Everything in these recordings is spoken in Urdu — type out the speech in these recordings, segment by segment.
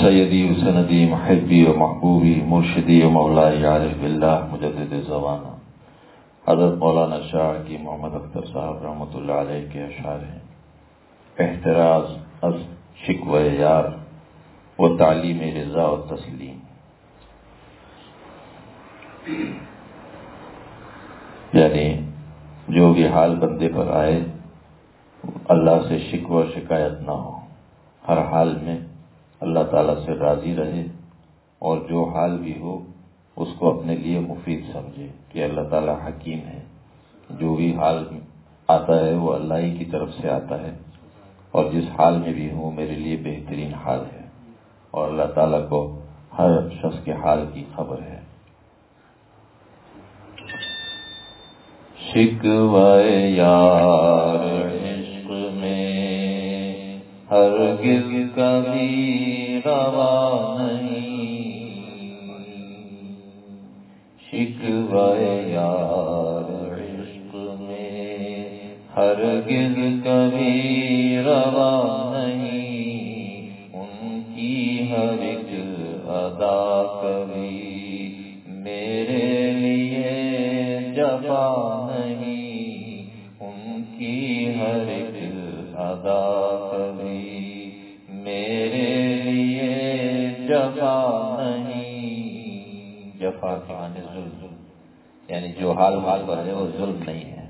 سیدی و سندی محبی و محبوبی مرشدی و مولائی عارف باللہ مجدد زمانہ حضرت مولانا شاہ کی محمد اختر صاحب رحمۃ اللہ علیہ کے اشعار ہیں۔ احتراز از شکوہ یار و تعلیم رضا و تسلیم، یعنی جو بھی حال بندے پر آئے اللہ سے شکوہ شکایت نہ ہو، ہر حال میں اللہ تعالیٰ سے راضی رہے اور جو حال بھی ہو اس کو اپنے لیے مفید سمجھے کہ اللہ تعالیٰ حکیم ہے، جو بھی حال آتا ہے وہ اللہ ہی کی طرف سے آتا ہے اور جس حال میں بھی ہوں میرے لیے بہترین حال ہے، اور اللہ تعالیٰ کو ہر شخص کے حال کی خبر ہے۔ شکوہ یار عشق میں ہرگز کبھی روا نہیں، شکوہ یار عشق میں ہرگز کبھی روا نہیں، ان کی ہر ایک ادا کبھی میرے لیے جفا نہیں، ان کی ہر ایک ادا کبھی میرے لیے جفا نہیں۔ جفا کے معنی ظلم، یعنی جو حال پر ہے وہ ظلم نہیں ہے۔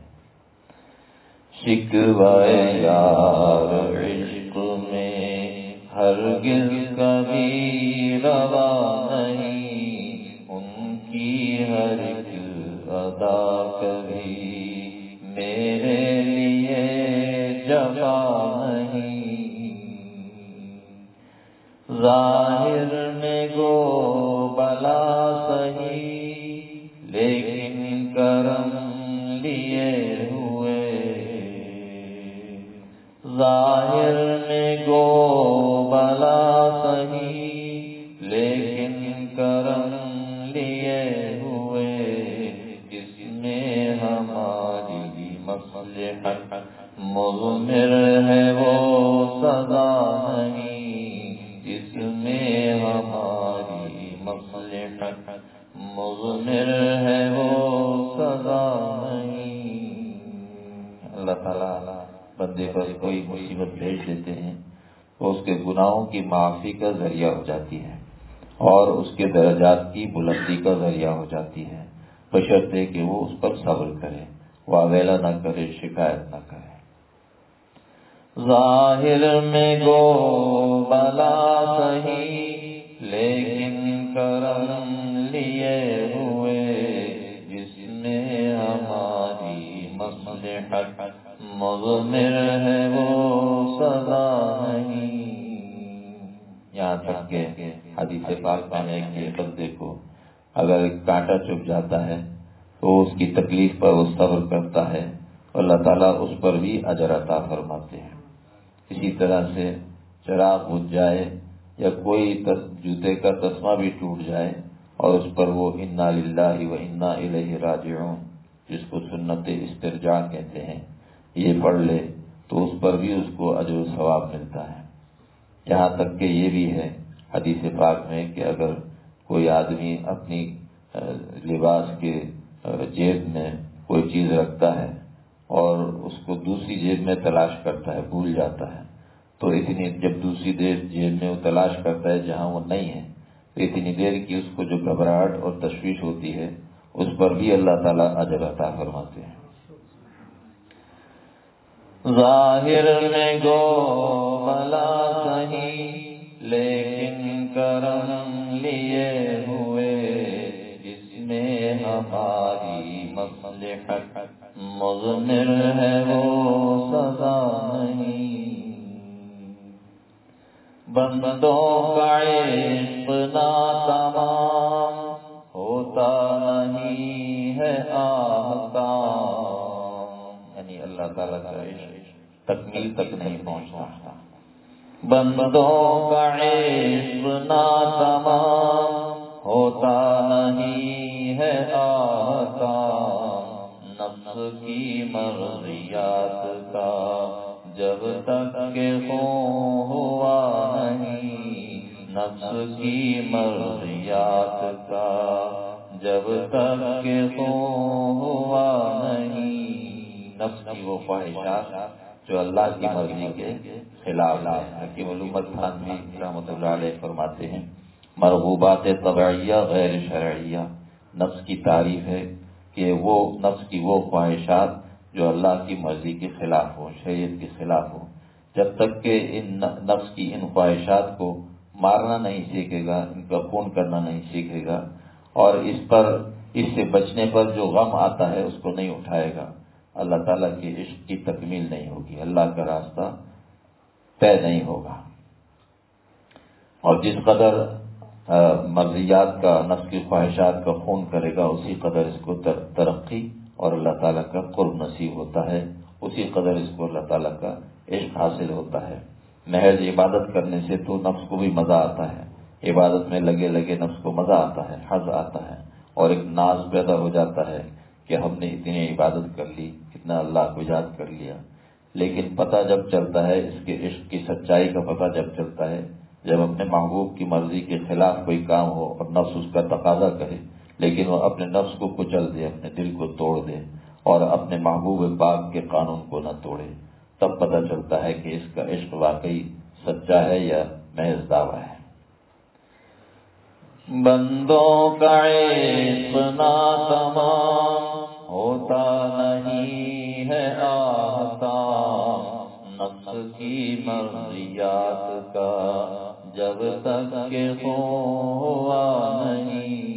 شکوہ یار عشق میں ہرگز کبھی روا نہیں، ان کی ہر ایک ادا کبھی میرے لیے جفا نہیں۔ ظاہر میں گو بلا سہی لیکن کرم لیے ہوئے، ظاہر میں گو بلا سہی لیکن کرم لیے ہوئے، جس میں ہماری مصلحت مضمر ہے وہ سزا نہیں، جس میں ہماری مصلحت مضمر ہے وہ سزا نہیں۔ اللہ تعالیٰ بندے پر کوئی مصیبت بھیج دیتے ہیں تو اس کے گناہوں کی معافی کا ذریعہ ہو جاتی ہے اور اس کے درجات کی بلندی کا ذریعہ ہو جاتی ہے، بشرطے کہ وہ اس پر صبر کرے، واویلا نہ کرے، شکایت نہ کرے۔ ظاہر میں گو بلا سہی لیکن کرم لیے ہوئے، جس میں ہماری مصلحت مضمر ہے وہ سزا نہیں۔ یہاں تک کہ حدیث پاک میں کہ بندے کو اگر کانٹا چبھ جاتا ہے تو اس کی تکلیف پر وہ صبر کرتا ہے، اللہ تعالیٰ اس پر بھی اجر عطا فرماتے ہیں۔ اسی طرح سے چراغ بجھ جائے یا کوئی جوتے کا تسمہ بھی ٹوٹ جائے اور اس پر وہ انا للہ و انا الیہ راجعون، جس کو سنت استرجاع کہتے ہیں، یہ پڑھ لے تو اس پر بھی اس کو اجر و ثواب ملتا ہے۔ یہاں تک کہ یہ بھی ہے حدیث پاک میں کہ اگر کوئی آدمی اپنی لباس کے جیب میں کوئی چیز رکھتا ہے اور اس کو دوسری جیب میں تلاش کرتا ہے، بھول جاتا ہے، تو اتنی جب دوسری جیب میں وہ تلاش کرتا ہے جہاں وہ نہیں ہے تو اتنی دیر کی اس کو جو گھبراہٹ اور تشویش ہوتی ہے اس پر بھی اللہ تعالیٰ اجر عطا فرماتے ہیں۔ ظاہر میں گو بلا سہی لیکن کرم لیے ہوئے، جس میں ہماری مصلحت مضمر ہے وہ سزا نہیں۔ بندوں کا عشق ناتمام ہوتا نہیں ہے آہکام، یعنی اللہ تعالیٰ کا عشق تکمیل تک نہیں پہنچتا۔ بندوں کا عشق ناتمام ہوتا نہیں ہے آہکام، نفس کی مرضیات کا جب تک کہ خون ہوا نہیں، نفس کی مرضیات کا جب تک کہ خون ہوا نہیں. نفس کی وہ خواہشات جو اللہ کی مرضی کے خلاف ہے. حکیم الامت تھانوی رحمۃ اللہ علیہ فرماتے ہیں مرغوبات طبعیہ غیر شرعیہ نفس کی تعریف ہے کہ وہ نفس کی وہ خواہشات جو اللہ کی مرضی کے خلاف ہو، شریعت کے خلاف ہو. جب تک کہ ان نفس کی ان خواہشات کو مارنا نہیں سیکھے گا، ان کا خون کرنا نہیں سیکھے گا، اور اس سے بچنے پر جو غم آتا ہے اس کو نہیں اٹھائے گا، اللہ تعالیٰ کے عشق کی تکمیل نہیں ہوگی، اللہ کا راستہ طے نہیں ہوگا. اور جس قدر مرضیات کا، نفس کی خواہشات کا خون کرے گا، اسی قدر اس کو ترقی اور اللہ تعالیٰ کا قرب نصیب ہوتا ہے، اسی قدر اس کو اللہ تعالیٰ کا عشق حاصل ہوتا ہے. محض عبادت کرنے سے تو نفس کو بھی مزہ آتا ہے، عبادت میں لگے لگے نفس کو مزہ آتا ہے، حظ آتا ہے، اور ایک ناز پیدا ہو جاتا ہے کہ ہم نے اتنی عبادت کر لی، اتنا اللہ کو یاد کر لیا. لیکن پتہ جب چلتا ہے، اس کے عشق کی سچائی کا پتہ جب چلتا ہے، جب اپنے محبوب کی مرضی کے خلاف کوئی کام ہو اور نفس اس کا تقاضا کرے، لیکن وہ اپنے نفس کو کچل دے، اپنے دل کو توڑ دے اور اپنے محبوب پاک کے قانون کو نہ توڑے، تب پتہ چلتا ہے کہ اس کا عشق واقعی سچا ہے یا محض دعویٰ ہے. بندوں کا عشق ناتمام ہوتا نہیں ہے آتا، نفس کی مرضیات کا جب تک کہ ہوا نہیں.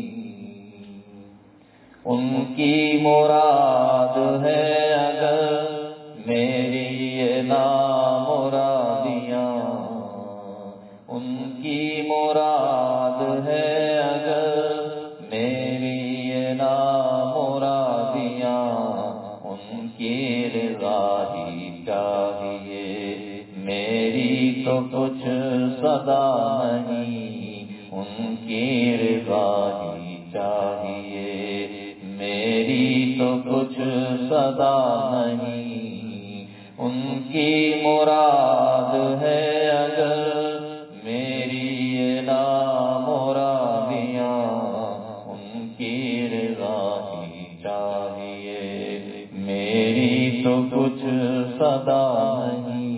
ان کی مراد ہے اگر میری یہ نامرادیاں، ان کی مراد ہے اگر میری یہ نامرادیاں، ان کی رضا ہی چاہیے میری تو کچھ صدا نہیں، ان کی رضا ہی چاہیے میری تو کچھ صدا نہیں. ان کی مراد ہے اگر میری یہ نامرادیاں، ان کی رضا ہی چاہیے میری تو کچھ صدا نہیں.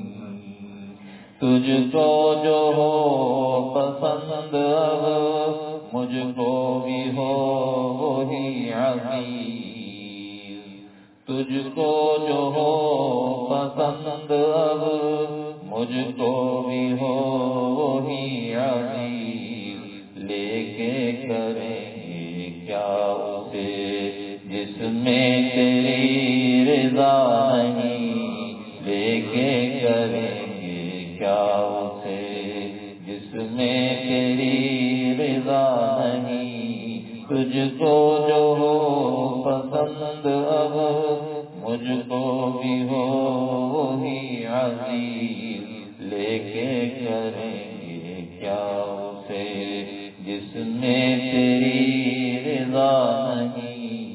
تجھ کو جو ہو پسند اب مجھ کو بھی ہو وہی عزیز، تجھ کو جو ہو پسند اب مجھ کو بھی ہو وہی عزیز. لے کے کریں گے کیا اسے جس میں تیری رضا نہیں، لے کے کریں گے کیا اسے جس میں تیری رضا نہیں. تجھ کو جو ہو پسند اب مجھ کو بھی ہو وہی عزیز، لے کے کریں گے کیا اسے جس میں تیری رضا نہیں.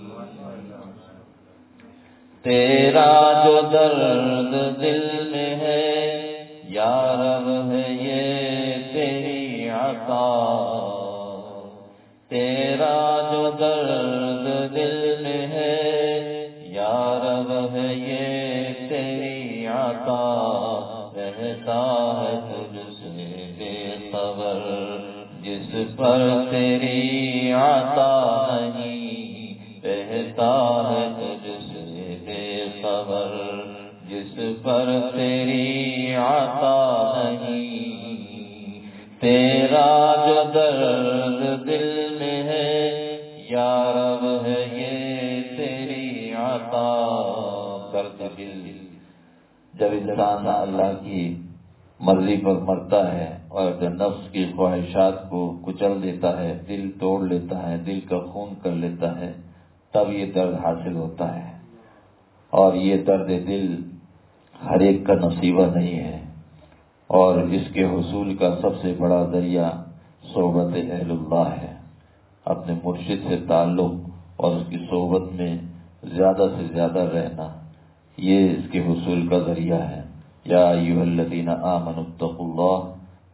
تیرا جو درد دل میں ہے یا رب ہے یہ تیری عطا، تیرا جو درد دل میں ہے یا رب ہے یہ تیری عطا. رہتا ہے تجھ سے بے خبر جس پر تیری عطا نہیں، رہتا ہے تجھ سے بے خبر جس پر تیری عطا نہیں. تیرا جو درد دل میں ہے یا رب ہے یہ تیری عطا. درد دل جب انسان اللہ کی مرضی پر مرتا ہے اور جب نفس کی خواہشات کو کچل دیتا ہے، دل توڑ لیتا ہے، دل کا خون کر لیتا ہے، تب یہ درد حاصل ہوتا ہے. اور یہ درد دل ہر ایک کا نصیبہ نہیں ہے، اور اس کے حصول کا سب سے بڑا ذریعہ صحبت اہل اللہ ہے. اپنے مرشد سے تعلق اور اس کی صحبت میں زیادہ سے زیادہ رہنا، یہ اس کے حصول کا ذریعہ ہے. یا ایھا الذین آمنوا اتقوا اللہ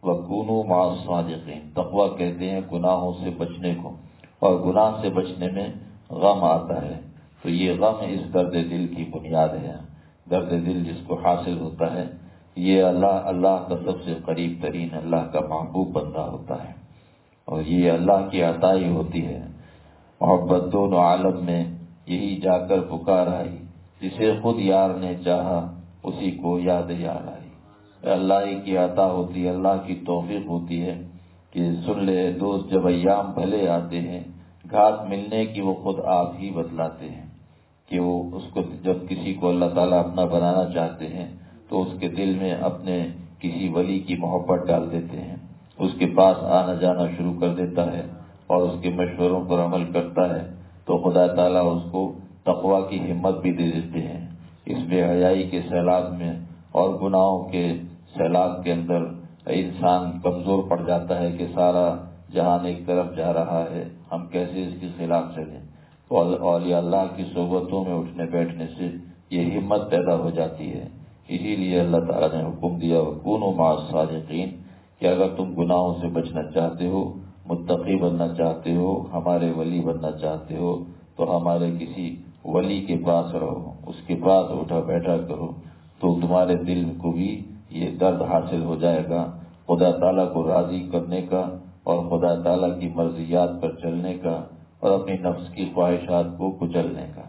وَكُونُوا مَعَ الصَّادِقِينَ۔ تقویٰ کہتے ہیں گناہوں سے بچنے کو، اور گناہ سے بچنے میں غم آتا ہے، تو یہ غم اس درد دل کی بنیاد ہے۔ درد دل جس کو حاصل ہوتا ہے یہ اللہ کا سب سے قریب ترین، اللہ کا محبوب بندہ ہوتا ہے، اور یہ اللہ کی عطا ہی ہوتی ہے۔ محبت دونوں عالم میں یہی جا کر پکار آئی، جسے خود یار نے چاہا اسی کو یاد یار آئی۔ اللہ ہی کی عطا ہوتی ہے، اللہ کی توفیق ہوتی ہے کہ سن لے دوست جب ایام بھلے آتے ہیں، گھاٹ ملنے کی وہ خود آپ ہی بتلاتے ہیں کہ وہ اس کو جب کسی کو اللہ تعالیٰ اپنا بنانا چاہتے ہیں تو اس کے دل میں اپنے کسی ولی کی محبت ڈال دیتے ہیں، اس کے پاس آنا جانا شروع کر دیتا ہے اور اس کے مشوروں پر عمل کرتا ہے، تو خدا تعالیٰ اس کو تقویٰ کی ہمت بھی دے دیتے ہیں۔ اس بے حیائی کے سیلاب میں اور گناہوں کے سیلاب کے اندر انسان کمزور پڑ جاتا ہے کہ سارا جہان ایک طرف جا رہا ہے، ہم کیسے اس کے خلاف چلیں، اولیاء اللہ کی صحبتوں میں اٹھنے بیٹھنے سے یہ ہمت پیدا ہو جاتی ہے۔ اسی لیے اللہ تعالیٰ نے حکم دیا وَكُونُوا مَعَ الصَّادِقِينَ کہ اگر تم گناہوں سے بچنا چاہتے ہو، متقی بننا چاہتے ہو، ہمارے ولی بننا چاہتے ہو، تو ہمارے کسی ولی کے پاس رہو، اس کے پاس اٹھا بیٹھا کرو، تو تمہارے دل کو بھی یہ درد حاصل ہو جائے گا خدا تعالیٰ کو راضی کرنے کا اور خدا تعالیٰ کی مرضیات پر چلنے کا اور اپنی نفس کی خواہشات کو کچلنے کا۔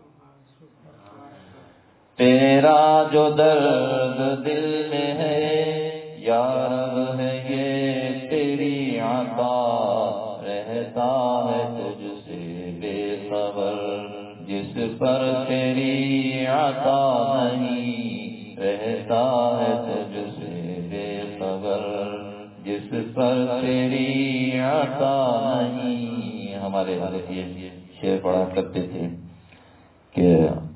تیرا جو درد دل میں ہے یا رب ہے یہ تیری عطا، رہتا ہے تجھ سے بے خبر جس پر تیری عطا نہیں، رہتا ہے تجھ سے بے خبر جس پر تیری عطا نہیں۔ ہمارے حضرت یہ شعر پڑھا کرتے تھے کہ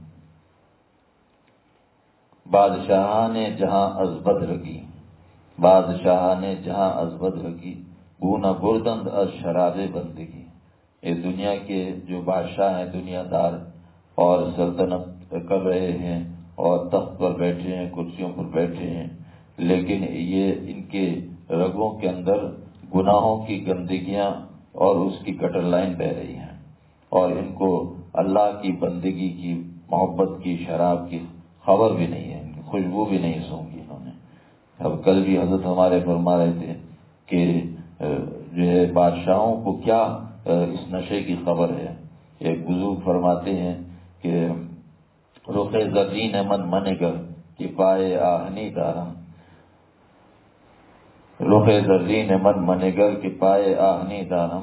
بادشاہ نے جہاں ازبد رگی، بادشاہ نے جہاں ازبد رگی، گونا بردند از شراب بندگی۔ یہ دنیا کے جو بادشاہ ہیں، دنیا دار اور سلطنت کر رہے ہیں اور تخت پر بیٹھے ہیں، کرسیوں پر بیٹھے ہیں، لیکن یہ ان کے رگوں کے اندر گناہوں کی گندگیاں اور اس کی گٹر لائن بہ رہی ہیں، اور ان کو اللہ کی بندگی کی، محبت کی، شراب کی خبر بھی نہیں ہے، خوشبو بھی نہیں سونگی انہوں نے۔ اب کل بھی حضرت ہمارے فرما رہے تھے کہ جو ہے بادشاہوں کو کیا اس نشے کی خبر ہے۔ ایک بزرگ فرماتے ہیں کہ رخ زرین من منگر کہ پائے آہنی دارم، رخ زرین من منگر کہ پائے آہنی دارم۔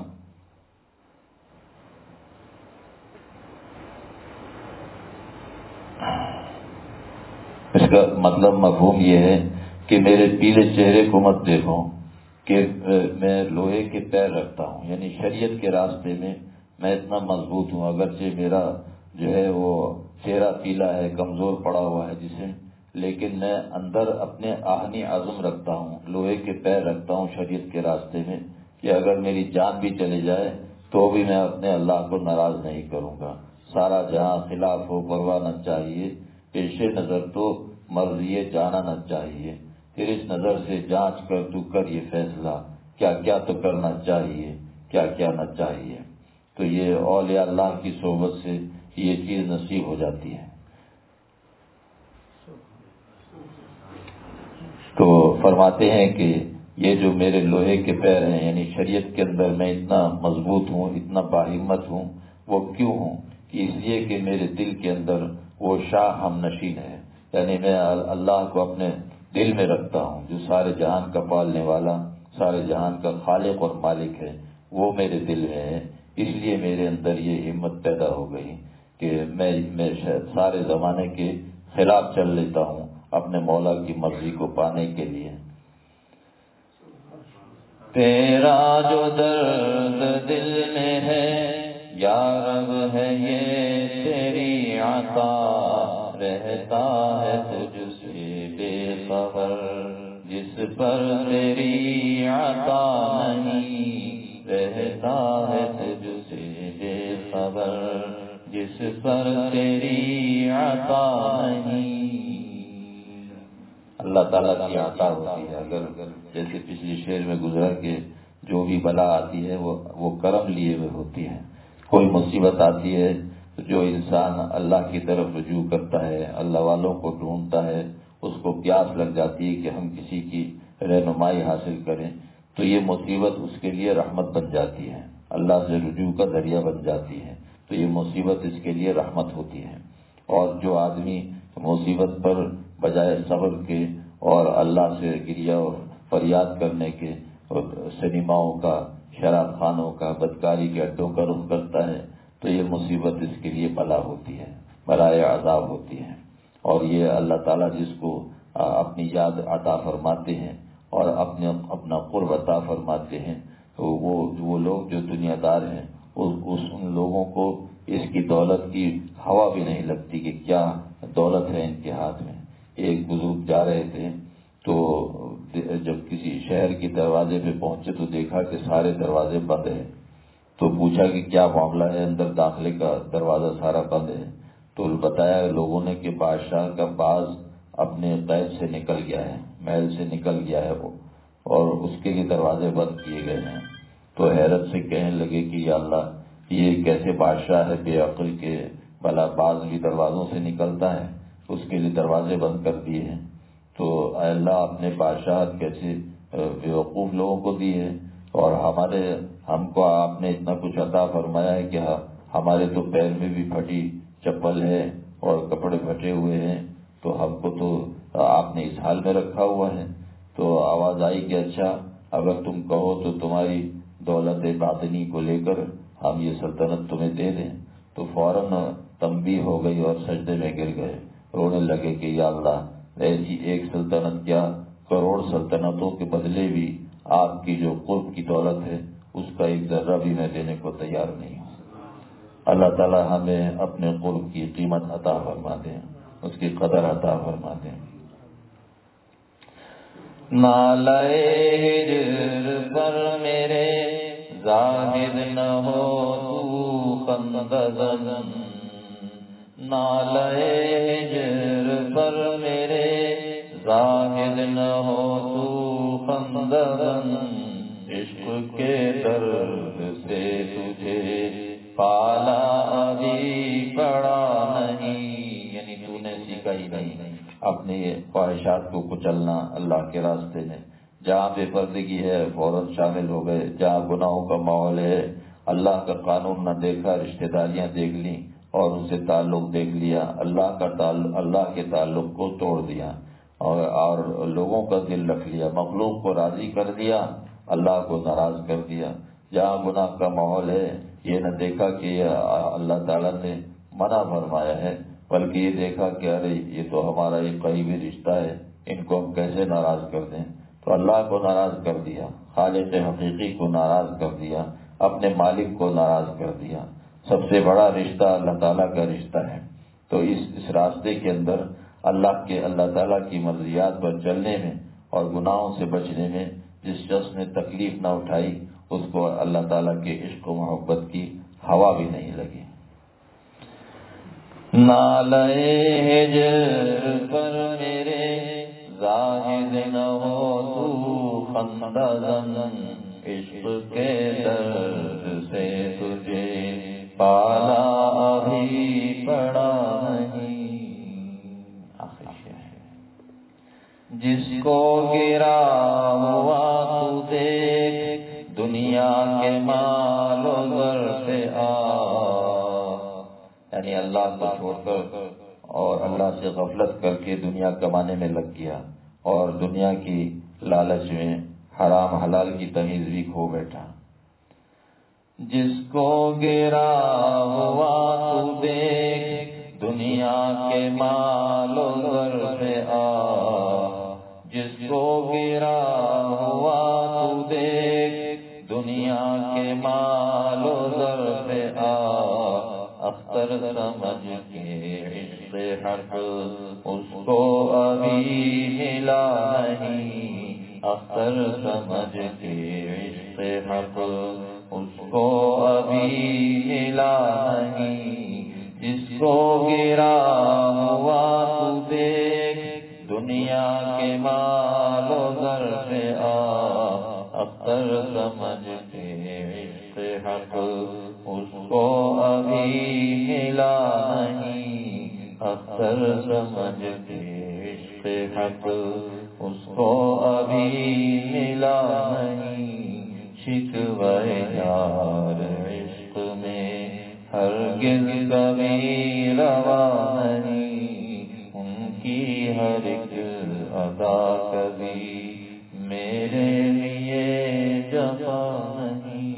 اس کا مطلب مفہوم یہ ہے کہ میرے پیلے چہرے کو مت دیکھو کہ میں لوہے کے پیر رکھتا ہوں، یعنی شریعت کے راستے میں میں اتنا مضبوط ہوں، اگرچہ میرا جو ہے وہ چہرہ پیلا ہے، کمزور پڑا ہوا ہے جسم، لیکن میں اندر اپنے آہنی عزم رکھتا ہوں، لوہے کے پیر رکھتا ہوں شریعت کے راستے میں کہ اگر میری جان بھی چلی جائے تو بھی میں اپنے اللہ کو ناراض نہیں کروں گا۔ سارا جہاں خلاف ہو پرواہ نہ چاہیے، پیش نظر تو مرضی جانا نہ چاہیے، پھر اس نظر سے جانچ کر تو کر یہ فیصلہ، کیا کیا تو کرنا چاہیے، کیا کیا نہ چاہیے۔ تو یہ اولیاء اللہ کی صحبت سے یہ چیز نصیب ہو جاتی ہے۔ تو فرماتے ہیں کہ یہ جو میرے لوہے کے پیر ہیں، یعنی شریعت کے اندر میں اتنا مضبوط ہوں، اتنا باہمت ہوں، وہ کیوں ہوں؟ کہ اس لیے کہ میرے دل کے اندر وہ شاہ ہم نشین ہے، یعنی میں اللہ کو اپنے دل میں رکھتا ہوں، جو سارے جہان کا پالنے والا، سارے جہان کا خالق اور مالک ہے، وہ میرے دل میں ہے۔ اس لیے میرے اندر یہ ہمت پیدا ہو گئی کہ میں سارے زمانے کے خلاف چل لیتا ہوں اپنے مولا کی مرضی کو پانے کے لیے۔ تیرا جو درد دل میں ہے یا رب ہے یہ تیری عطا، رہتا ہے تجھ سے بے خبر جس پر تیری عطا نہیں، رہتا ہے تجھ سے بے خبر جس پر تیری عطا نہیں۔ اللہ تعالیٰ کی عطا ہوتی ہے، اگر جیسے پچھلی شعر میں گزرا کہ جو بھی بلا آتی ہے وہ کرم لیے ہوئے ہوتی ہے. کوئی مصیبت آتی ہے تو جو انسان اللہ کی طرف رجوع کرتا ہے، اللہ والوں کو ڈھونڈتا ہے، اس کو پیاس لگ جاتی ہے کہ ہم کسی کی رہنمائی حاصل کریں، تو یہ مصیبت اس کے لیے رحمت بن جاتی ہے، اللہ سے رجوع کا ذریعہ بن جاتی ہے. تو یہ مصیبت اس کے لیے رحمت ہوتی ہے. اور جو آدمی مصیبت پر بجائے صبر کے اور اللہ سے گریہ اور فریاد کرنے کے سنیماؤں کا، شراب خانوں کا، بدکاری کے اڈوں کا رخ کرتا ہے، تو یہ مصیبت اس کے لیے بلا ہوتی ہے، بلائے عذاب ہوتی ہے. اور یہ اللہ تعالیٰ جس کو اپنی یاد عطا فرماتے ہیں اور اپنا قرب عطا فرماتے ہیں، تو وہ لوگ جو دنیا دار ہیں ان لوگوں کو اس کی دولت کی ہوا بھی نہیں لگتی کہ کیا دولت ہے ان کے ہاتھ میں. ایک بزرگ جا رہے تھے تو جب کسی شہر کے دروازے پہ پہنچے تو دیکھا کہ سارے دروازے بند ہیں. تو پوچھا کہ کیا معاملہ ہے، اندر داخلے کا دروازہ سارا بند ہے. تو بتایا لوگوں نے کہ بادشاہ کا باز اپنے قید سے نکل گیا ہے، محل سے نکل گیا ہے وہ، اور اس کے لیے دروازے بند کیے گئے ہیں. تو حیرت سے کہنے لگے کہ یا اللہ، یہ کیسے بادشاہ ہے بے عقل کے، بھلا باز بھی دروازوں سے نکلتا ہے، اس کے لیے دروازے بند کر دیے ہیں. تو اے اللہ، اپنے بادشاہت کیسے بیوقوف لوگوں کو دی ہے، اور ہم کو آپ نے اتنا کچھ عطا فرمایا ہے کہ ہمارے تو پیر میں بھی پھٹی چپل ہے اور کپڑے پھٹے ہوئے ہیں، تو ہم کو تو آپ نے اس حال میں رکھا ہوا ہے. تو آواز آئی کہ اچھا، اگر تم کہو تو تمہاری دولت باطنی کو لے کر ہم یہ سلطنت تمہیں دے دیں. تو فوراً تنبیہ ہو گئی اور سجدے میں گر گئے، رونے لگے کہ یا اللہ، ایسی ایک سلطنت کیا، کروڑ سلطنتوں کے بدلے بھی آپ کی جو قرب کی دولت ہے اس کا ایک ذرہ بھی میں دینے کو تیار نہیں ہوں. اللہ تعالی ہمیں اپنے قرب کی قیمت عطا فرما دیں، اس کی قدر عطا فرما دیں. نالے ہجر پر میرے زاہد نہ ہو تو خندزن، نالے ہجر پر میرے زاہد نہ ہو تو خندزن، عشق کے درد سے تجھے پالا ابھی پڑا نہیں. یعنی تو نے سیکھا ہی نہیں اپنی خواہشات کو کچلنا اللہ کے راستے میں. جہاں بے پردگی ہے فوراً شامل ہو گئے، جہاں گناہوں کا ماحول ہے اللہ کا قانون نہ دیکھا، رشتہ داریاں دیکھ لیں اور ان سے تعلق دیکھ لیا، اللہ کے تعلق کو توڑ دیا اور لوگوں کا دل رکھ لیا، مخلوق کو راضی کر دیا، اللہ کو ناراض کر دیا. جہاں گناہ کا ماحول ہے یہ نہ دیکھا کہ اللہ تعالیٰ نے منع فرمایا ہے، بلکہ یہ دیکھا کہ ارے یہ تو ہمارا ایک قریبی رشتہ ہے، ان کو ہم کیسے ناراض کر دیں. تو اللہ کو ناراض کر دیا، خالق حقیقی کو ناراض کر دیا، اپنے مالک کو ناراض کر دیا. سب سے بڑا رشتہ اللہ تعالیٰ کا رشتہ ہے. تو اس راستے کے اندر اللہ تعالیٰ کی مرضیات پر چلنے میں اور گناہوں سے بچنے میں جس شخص نے تکلیف نہ اٹھائی اس کو اللہ تعالیٰ کے عشق و محبت کی ہوا بھی نہیں لگی. نالے ہجر پر میرے زاہد نہ ہو تو خندزن، عشق کے درد سے تجھے پالا ابھی پڑا نہیں. جس کو گرا ہوا تو دیکھ دنیا کے مال و زر سے یعنی اللہ کو چھوڑ کر اور اللہ سے غفلت کر کے دنیا کمانے میں لگ گیا اور دنیا کی لالچ میں حرام حلال کی تمیز بھی کھو بیٹھا. جس کو گرا ہوا تو دیکھ دنیا کے مال و زر پہ جس کو گرا ہوا تو دیکھ دنیا کے مال و زر پہ اختر سمجھ کے عشق حق اس کو ابھی ملا نہیں. اختر سمجھ کے عشق حق اس کو ابھی ملا نہیں. جس کو گرا ہوا تو دیکھ دنیا کے مال و زر سے اختر سمجھتے عشق حق اس کو ابھی ملا نہیں، اختر سمجھتے عشق حق اس کو ابھی ملا نہیں، شکوہ یار عشق میں ہرگز کبھی روا نہیں، ان کی ہر ایک ادا کبھی میرے لیے جفا نہیں۔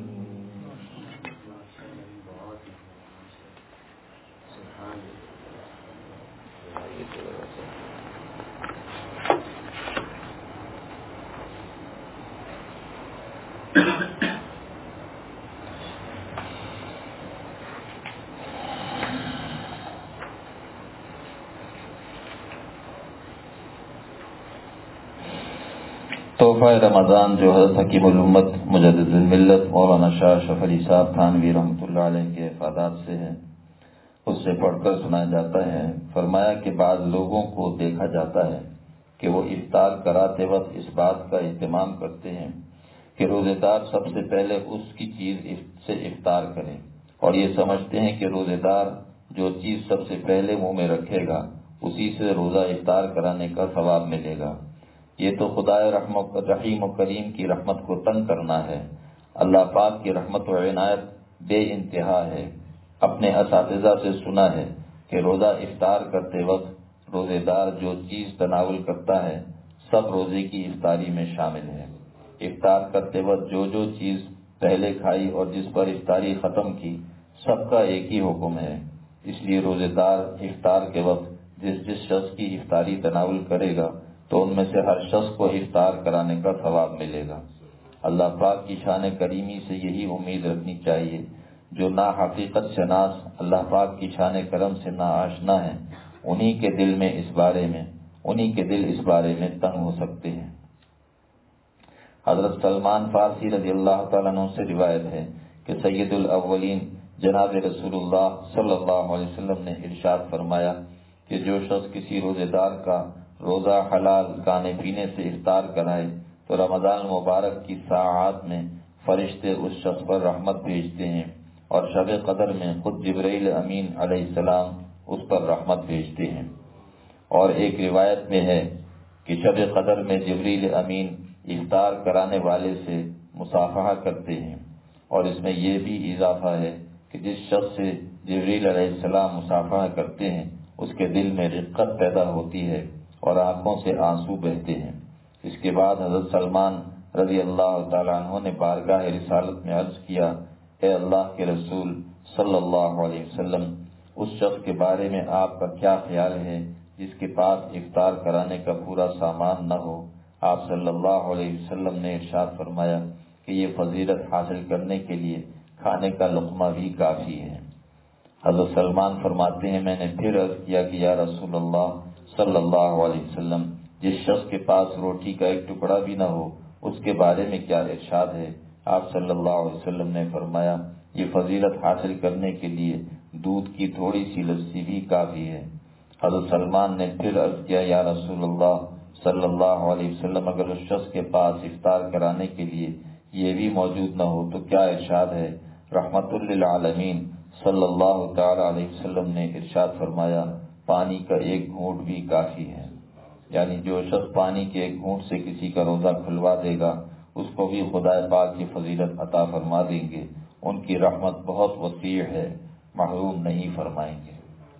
تحفہ رمضان جو حضرت حکیم الامت مجدد الملت مولانا شاہ اشرف علی صاحب تھانوی رحمۃ اللہ علیہ کے افادات سے ہے، اس سے پڑھ کر سنایا جاتا ہے۔ فرمایا کہ بعض لوگوں کو دیکھا جاتا ہے کہ وہ افطار کراتے وقت اس بات کا اہتمام کرتے ہیں کہ روزے دار سب سے پہلے اس کی چیز سے افطار کرے، اور یہ سمجھتے ہیں کہ روزے دار جو چیز سب سے پہلے منہ میں رکھے گا اسی سے روزہ افطار کرانے کا ثواب ملے گا۔ یہ تو خدائے رحیم و کریم کی رحمت کو تنگ کرنا ہے۔ اللہ پاک کی رحمت و عنایت بے انتہا ہے۔ اپنے اساتذہ سے سنا ہے کہ روزہ افطار کرتے وقت روزے دار جو چیز تناول کرتا ہے سب روزے کی افطاری میں شامل ہے۔ افطار کرتے وقت جو چیز پہلے کھائی اور جس پر افطاری ختم کی سب کا ایک ہی حکم ہے۔ اس لیے روزے دار افطار کے وقت جس شخص کی افطاری تناول کرے گا تو ان میں سے ہر شخص کو افطار کرانے کا ثواب ملے گا۔ اللہ پاک کی شان کریمی سے یہی امید رکھنی چاہیے۔ جو نا حقیقت شناس اللہ پاک کی شان کرم سے نا آشنا ہے انہی کے دل اس بارے میں تنگ ہو سکتے ہیں۔ حضرت سلمان فارسی رضی اللہ تعالیٰ عنہ سے روایت ہے کہ سید الاولین جناب رسول اللہ صلی اللہ علیہ وسلم نے ارشاد فرمایا کہ جو شخص کسی روزے دار کا روزہ حلال کھانے پینے سے افطار کرائے تو رمضان مبارک کی ساعات میں فرشتے اس شخص پر رحمت بھیجتے ہیں، اور شب قدر میں خود جبرائیل امین علیہ السلام اس پر رحمت بھیجتے ہیں۔ اور ایک روایت میں ہے کہ شب قدر میں جبرائیل امین افطار کرانے والے سے مصافحہ کرتے ہیں، اور اس میں یہ بھی اضافہ ہے کہ جس شخص سے جبرائیل علیہ السلام مصافحہ کرتے ہیں اس کے دل میں رقت پیدا ہوتی ہے اور آنکھوں سے آنسو بہتے ہیں۔ اس کے بعد حضرت سلمان رضی اللہ تعالیٰ عنہ نے بارگاہ رسالت میں عرض کیا، اے اللہ کے رسول صلی اللہ علیہ وسلم، اس شخص کے بارے میں آپ کا کیا خیال ہے جس کے پاس افطار کرانے کا پورا سامان نہ ہو؟ آپ صلی اللہ علیہ وسلم نے ارشاد فرمایا کہ یہ فضیلت حاصل کرنے کے لیے کھانے کا لقمہ بھی کافی ہے۔ حضرت سلمان فرماتے ہیں، میں نے پھر عرض کیا کہ یا رسول اللہ صلی اللہ علیہ وسلم، جس شخص کے پاس روٹی کا ایک ٹکڑا بھی نہ ہو اس کے بارے میں کیا ارشاد ہے؟ آپ صلی اللہ علیہ وسلم نے فرمایا، یہ فضیلت حاصل کرنے کے لیے دودھ کی تھوڑی سی لسی بھی کافی ہے۔ حضرت سلمان نے پھر عرض کیا، یا رسول اللہ صلی اللہ علیہ وسلم، اگر اس شخص کے پاس افطار کرانے کے لیے یہ بھی موجود نہ ہو تو کیا ارشاد ہے؟ رحمت للعالمین صلی اللہ تعالی علیہ وسلم نے ارشاد فرمایا، پانی کا ایک گھونٹ بھی کافی ہے۔ یعنی جو شخص پانی کے ایک گھونٹ سے کسی کا روزہ کھلوا دے گا اس کو بھی خدا پاک کی فضیلت عطا فرما دیں گے۔ ان کی رحمت بہت وسیع ہے، محروم نہیں فرمائیں گے۔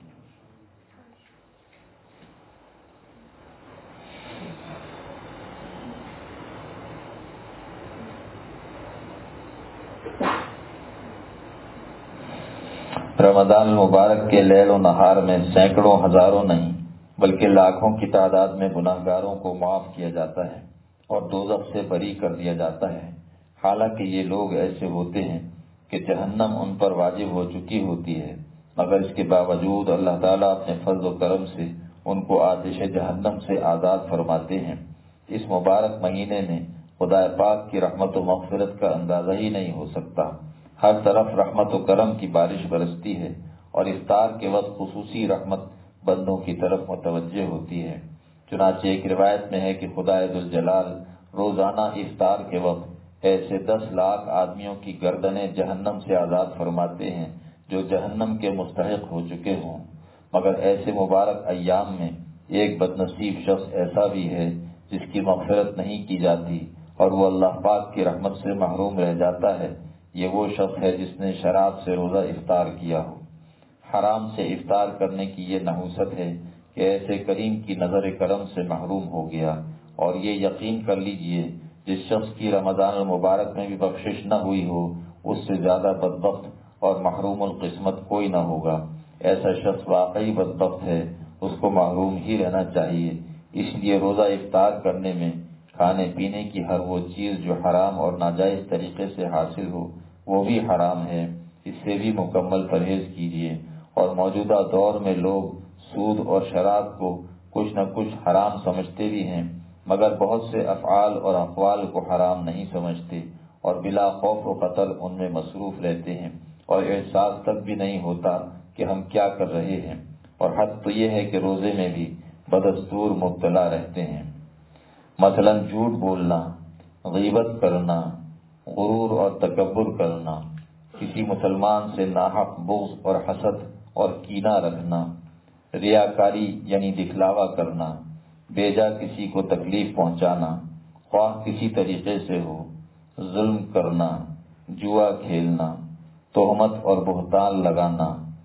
رمضان المبارک کے لیل و نہار میں سینکڑوں ہزاروں نہیں بلکہ لاکھوں کی تعداد میں گناہگاروں کو معاف کیا جاتا ہے اور دوزخ سے بری کر دیا جاتا ہے۔ حالانکہ یہ لوگ ایسے ہوتے ہیں کہ جہنم ان پر واجب ہو چکی ہوتی ہے، مگر اس کے باوجود اللہ تعالیٰ اپنے فضل و کرم سے ان کو آتش جہنم سے آزاد فرماتے ہیں۔ اس مبارک مہینے میں خدا پاک کی رحمت و مغفرت کا اندازہ ہی نہیں ہو سکتا۔ ہر طرف رحمت و کرم کی بارش برستی ہے اور افطار کے وقت خصوصی رحمت بندوں کی طرف متوجہ ہوتی ہے۔ چنانچہ ایک روایت میں ہے کہ خدائے ذوالجلال روزانہ افطار کے وقت ایسے 10 لاکھ آدمیوں کی گردنیں جہنم سے آزاد فرماتے ہیں جو جہنم کے مستحق ہو چکے ہوں، مگر ایسے مبارک ایام میں ایک بدنصیب شخص ایسا بھی ہے جس کی مغفرت نہیں کی جاتی اور وہ اللہ پاک کی رحمت سے محروم رہ جاتا ہے۔ یہ وہ شخص ہے جس نے شراب سے روزہ افطار کیا ہو۔ حرام سے افطار کرنے کی یہ نحوست ہے کہ ایسے کریم کی نظر کرم سے محروم ہو گیا، اور یہ یقین کر لیجئے جس شخص کی رمضان المبارک میں بھی بخشش نہ ہوئی ہو اس سے زیادہ بدبخت اور محروم القسمت کوئی نہ ہوگا۔ ایسا شخص واقعی بدبخت ہے، اس کو محروم ہی رہنا چاہیے۔ اس لیے روزہ افطار کرنے میں کھانے پینے کی ہر وہ چیز جو حرام اور ناجائز طریقے سے حاصل ہو وہ بھی حرام ہے، اس سے بھی مکمل پرہیز کیجیے۔ اور موجودہ دور میں لوگ سود اور شراب کو کچھ نہ کچھ حرام سمجھتے بھی ہیں، مگر بہت سے افعال اور اقوال کو حرام نہیں سمجھتے اور بلا خوف و خطر ان میں مصروف رہتے ہیں، اور احساس تک بھی نہیں ہوتا کہ ہم کیا کر رہے ہیں۔ اور حد تو یہ ہے کہ روزے میں بھی بدستور مبتلا رہتے ہیں، مثلا جھوٹ بولنا، غیبت کرنا، غرور اور تکبر کرنا، کسی مسلمان سے ناحق بغض اور حسد اور کینہ رکھنا، ریاکاری یعنی دکھلاوا کرنا، بیجا کسی کو تکلیف پہنچانا خواہ کسی طریقے سے ہو، ظلم کرنا، جوا کھیلنا، تہمت اور بہتان لگانا،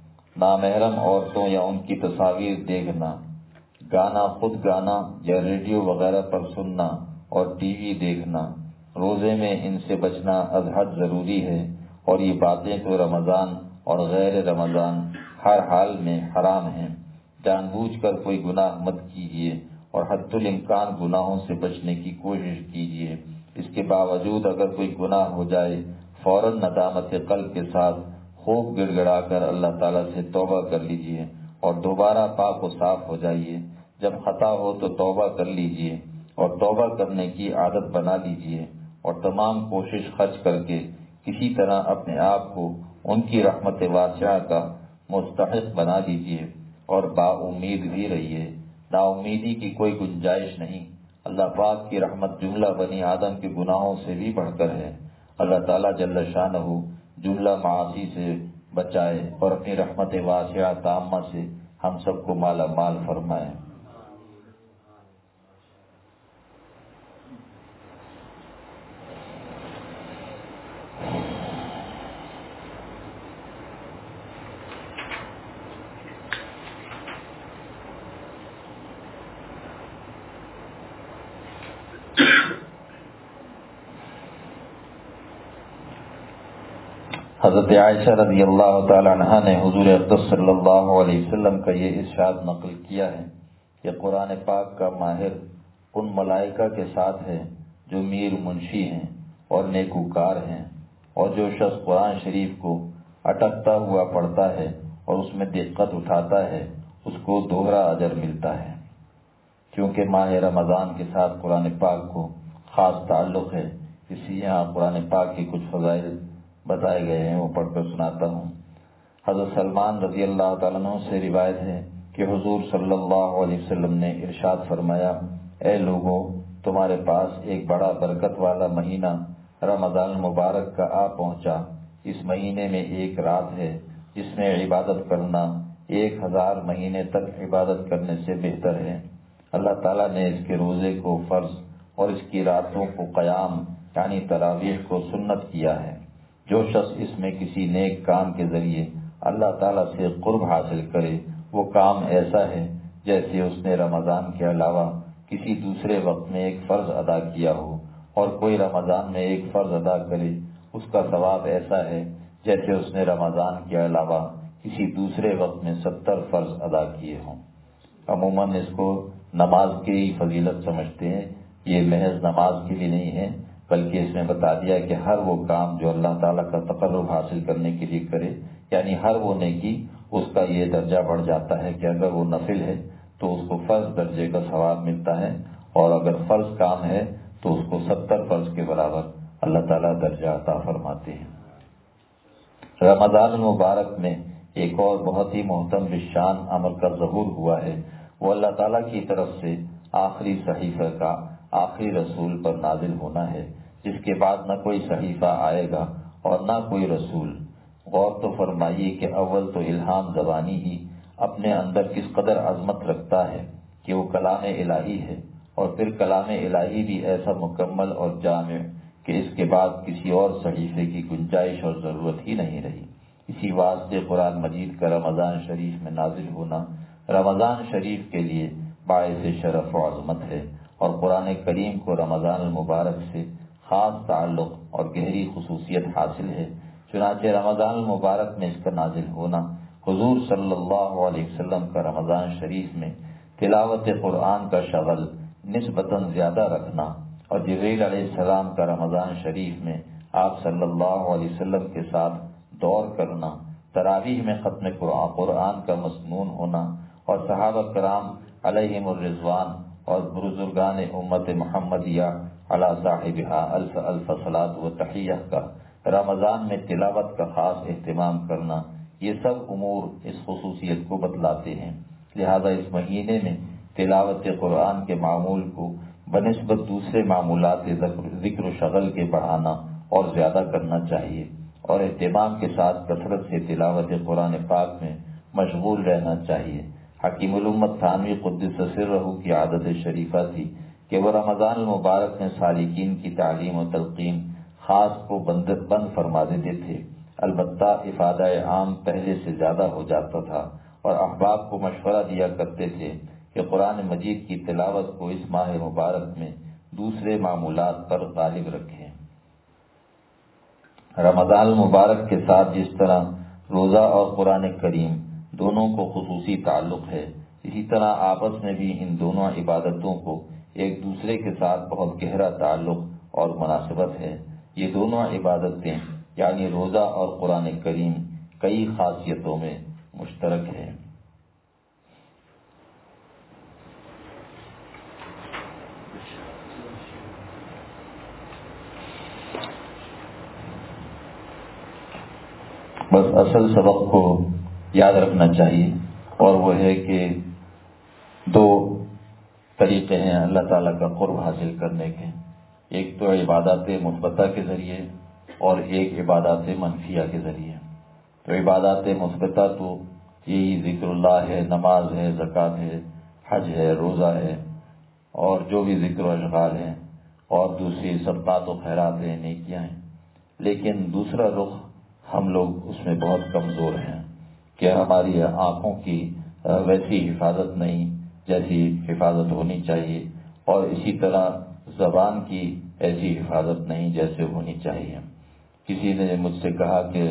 نامحرم عورتوں یا ان کی تصاویر دیکھنا، گانا خود گانا یا ریڈیو وغیرہ پر سننا اور ٹی وی دیکھنا۔ روزے میں ان سے بچنا از حد ضروری ہے، اور یہ باتیں تو رمضان اور غیر رمضان ہر حال میں حرام ہیں۔ جان بوجھ کر کوئی گناہ مت کیجیے اور حد الامکان گناہوں سے بچنے کی کوشش کیجیے۔ اس کے باوجود اگر کوئی گناہ ہو جائے فوراً ندامت قلب کے ساتھ خوب گڑ گڑا کر اللہ تعالیٰ سے توبہ کر لیجیے اور دوبارہ پاک و صاف ہو جائیے۔ جب خطا ہو تو توبہ کر لیجیے اور توبہ کرنے کی عادت بنا لیجیے، اور تمام کوشش خرچ کر کے کسی طرح اپنے آپ کو ان کی رحمت واسعہ کا مستحق بنا لیجیے، اور با امید بھی رہیے۔ نا امیدی کی کوئی گنجائش نہیں۔ اللہ پاک کی رحمت جملہ بنی آدم کے گناہوں سے بھی بڑھ کر ہے۔ اللہ تعالیٰ جل شانہ جملہ معاصی سے بچائے اور اپنی رحمت واسعہ تامہ سے ہم سب کو مالا مال فرمائے۔ حضرت عائشہ رضی اللہ تعالی عنہا نے حضور اقدس صلی اللہ علیہ وسلم کا یہ ارشاد نقل کیا ہے کہ قرآن پاک کا ماہر ان ملائکہ کے ساتھ ہے جو میر منشی ہیں اور نیکوکار ہیں، اور جو شخص قرآن شریف کو اٹکتا ہوا پڑھتا ہے اور اس میں دقت اٹھاتا ہے اس کو دوہرا اجر ملتا ہے۔ کیونکہ ماہ رمضان کے ساتھ قرآن پاک کو خاص تعلق ہے، اس لیے یہاں قرآن پاک کے کچھ فضائل بتائے گئے ہیں، وہ پڑھ کر سناتا ہوں۔ حضرت سلمان رضی اللہ تعالیٰ عنہ سے روایت ہے کہ حضور صلی اللہ علیہ وسلم نے ارشاد فرمایا، اے لوگو، تمہارے پاس ایک بڑا برکت والا مہینہ رمضان المبارک کا آ پہنچا۔ اس مہینے میں ایک رات ہے جس میں عبادت کرنا 1000 مہینے تک عبادت کرنے سے بہتر ہے۔ اللہ تعالیٰ نے اس کے روزے کو فرض اور اس کی راتوں کو قیام یعنی تراویح کو سنت کیا ہے۔ جو شخص اس میں کسی نیک کام کے ذریعے اللہ تعالیٰ سے قرب حاصل کرے وہ کام ایسا ہے جیسے اس نے رمضان کے علاوہ کسی دوسرے وقت میں ایک فرض ادا کیا ہو، اور کوئی رمضان میں ایک فرض ادا کرے اس کا ثواب ایسا ہے جیسے اس نے رمضان کے علاوہ کسی دوسرے وقت میں 70 فرض ادا کیے ہوں۔ عموماً اس کو نماز کی فضیلت سمجھتے ہیں، یہ محض نماز کے لیے نہیں ہے بلکہ اس میں بتا دیا کہ ہر وہ کام جو اللہ تعالیٰ کا تقرب حاصل کرنے کے لیے کرے، یعنی ہر وہ نیکی اس کا یہ درجہ بڑھ جاتا ہے کہ اگر وہ نفل ہے تو اس کو فرض درجے کا ثواب ملتا ہے، اور اگر فرض کام ہے تو اس کو 70 فرض کے برابر اللہ تعالیٰ درجہ عطا فرماتے ہیں۔ رمضان المبارک میں ایک اور بہت ہی محترم بالشان عمل کا ظہور ہوا ہے، وہ اللہ تعالیٰ کی طرف سے آخری صحیفہ کا آخری رسول پر نازل ہونا ہے، جس کے بعد نہ کوئی صحیفہ آئے گا اور نہ کوئی رسول۔ غور تو فرمائیے کہ اول تو الہام زبانی ہی اپنے اندر کس قدر عظمت رکھتا ہے کہ وہ کلام الہی ہے، اور پھر کلام الہی بھی ایسا مکمل اور جامع کہ اس کے بعد کسی اور صحیفے کی گنجائش اور ضرورت ہی نہیں رہی۔ اسی واسطے قرآن مجید کا رمضان شریف میں نازل ہونا رمضان شریف کے لیے باعث شرف و عظمت ہے، اور قرآن کریم کو رمضان المبارک سے خاص تعلق اور گہری خصوصیت حاصل ہے۔ چنانچہ رمضان المبارک میں اس کا نازل ہونا، حضور صلی اللہ علیہ وسلم کا رمضان شریف میں تلاوت قرآن کا شغل نسبتاً زیادہ رکھنا، اور جبریل علیہ السلام کا رمضان شریف میں آپ صلی اللہ علیہ وسلم کے ساتھ دور کرنا، تراویح میں ختم قرآن کا مسنون ہونا، اور صحابہ کرام علیہم الرضوان اور بزرگان امت محمدیہ علی صاحبہا الف الف صلاۃ و تحیہ کا رمضان میں تلاوت کا خاص اہتمام کرنا، یہ سب امور اس خصوصیت کو بتلاتے ہیں۔ لہذا اس مہینے میں تلاوت قرآن کے معمول کو بنسبت دوسرے معمولات ذکر و شغل کے بڑھانا اور زیادہ کرنا چاہیے، اور اہتمام کے ساتھ کثرت سے تلاوت قرآن پاک میں مشغول رہنا چاہیے۔ حکیم الامت تھانوی قدس سرہ کی عادت شریفہ تھی کہ وہ رمضان المبارک میں سالکین کی تعلیم و تلقین خاص کو بند فرما دیتے تھے، البتہ افادہ عام پہلے سے زیادہ ہو جاتا تھا، اور احباب کو مشورہ دیا کرتے تھے کہ قرآن مجید کی تلاوت کو اس ماہ مبارک میں دوسرے معمولات پر غالب رکھیں۔ رمضان المبارک کے ساتھ جس طرح روزہ اور قرآن کریم دونوں کو خصوصی تعلق ہے، اسی طرح آپس میں بھی ان دونوں عبادتوں کو ایک دوسرے کے ساتھ بہت گہرا تعلق اور مناسبت ہے۔ یہ دونوں عبادتیں یعنی روزہ اور قرآن کریم کئی خاصیتوں میں مشترک ہیں۔ بس اصل سبق کو یاد رکھنا چاہیے، اور وہ ہے کہ دو طریقے ہیں اللہ تعالیٰ کا قرب حاصل کرنے کے، ایک تو عبادات مثبتہ کے ذریعے اور ایک عبادات منفیہ کے ذریعے۔ تو عبادات مثبتہ تو یہی ذکر اللہ ہے، نماز ہے، زکوٰۃ ہے، حج ہے، روزہ ہے، اور جو بھی ذکر و اشغال ہیں، اور دوسری صدقات و خیرات ہیں، نیکیاں ہیں۔ لیکن دوسرا رخ ہم لوگ اس میں بہت کمزور ہیں کہ ہماری آنکھوں کی ویسی حفاظت نہیں جیسی حفاظت ہونی چاہیے، اور اسی طرح زبان کی ایسی حفاظت نہیں جیسے ہونی چاہیے۔ کسی نے مجھ سے کہا کہ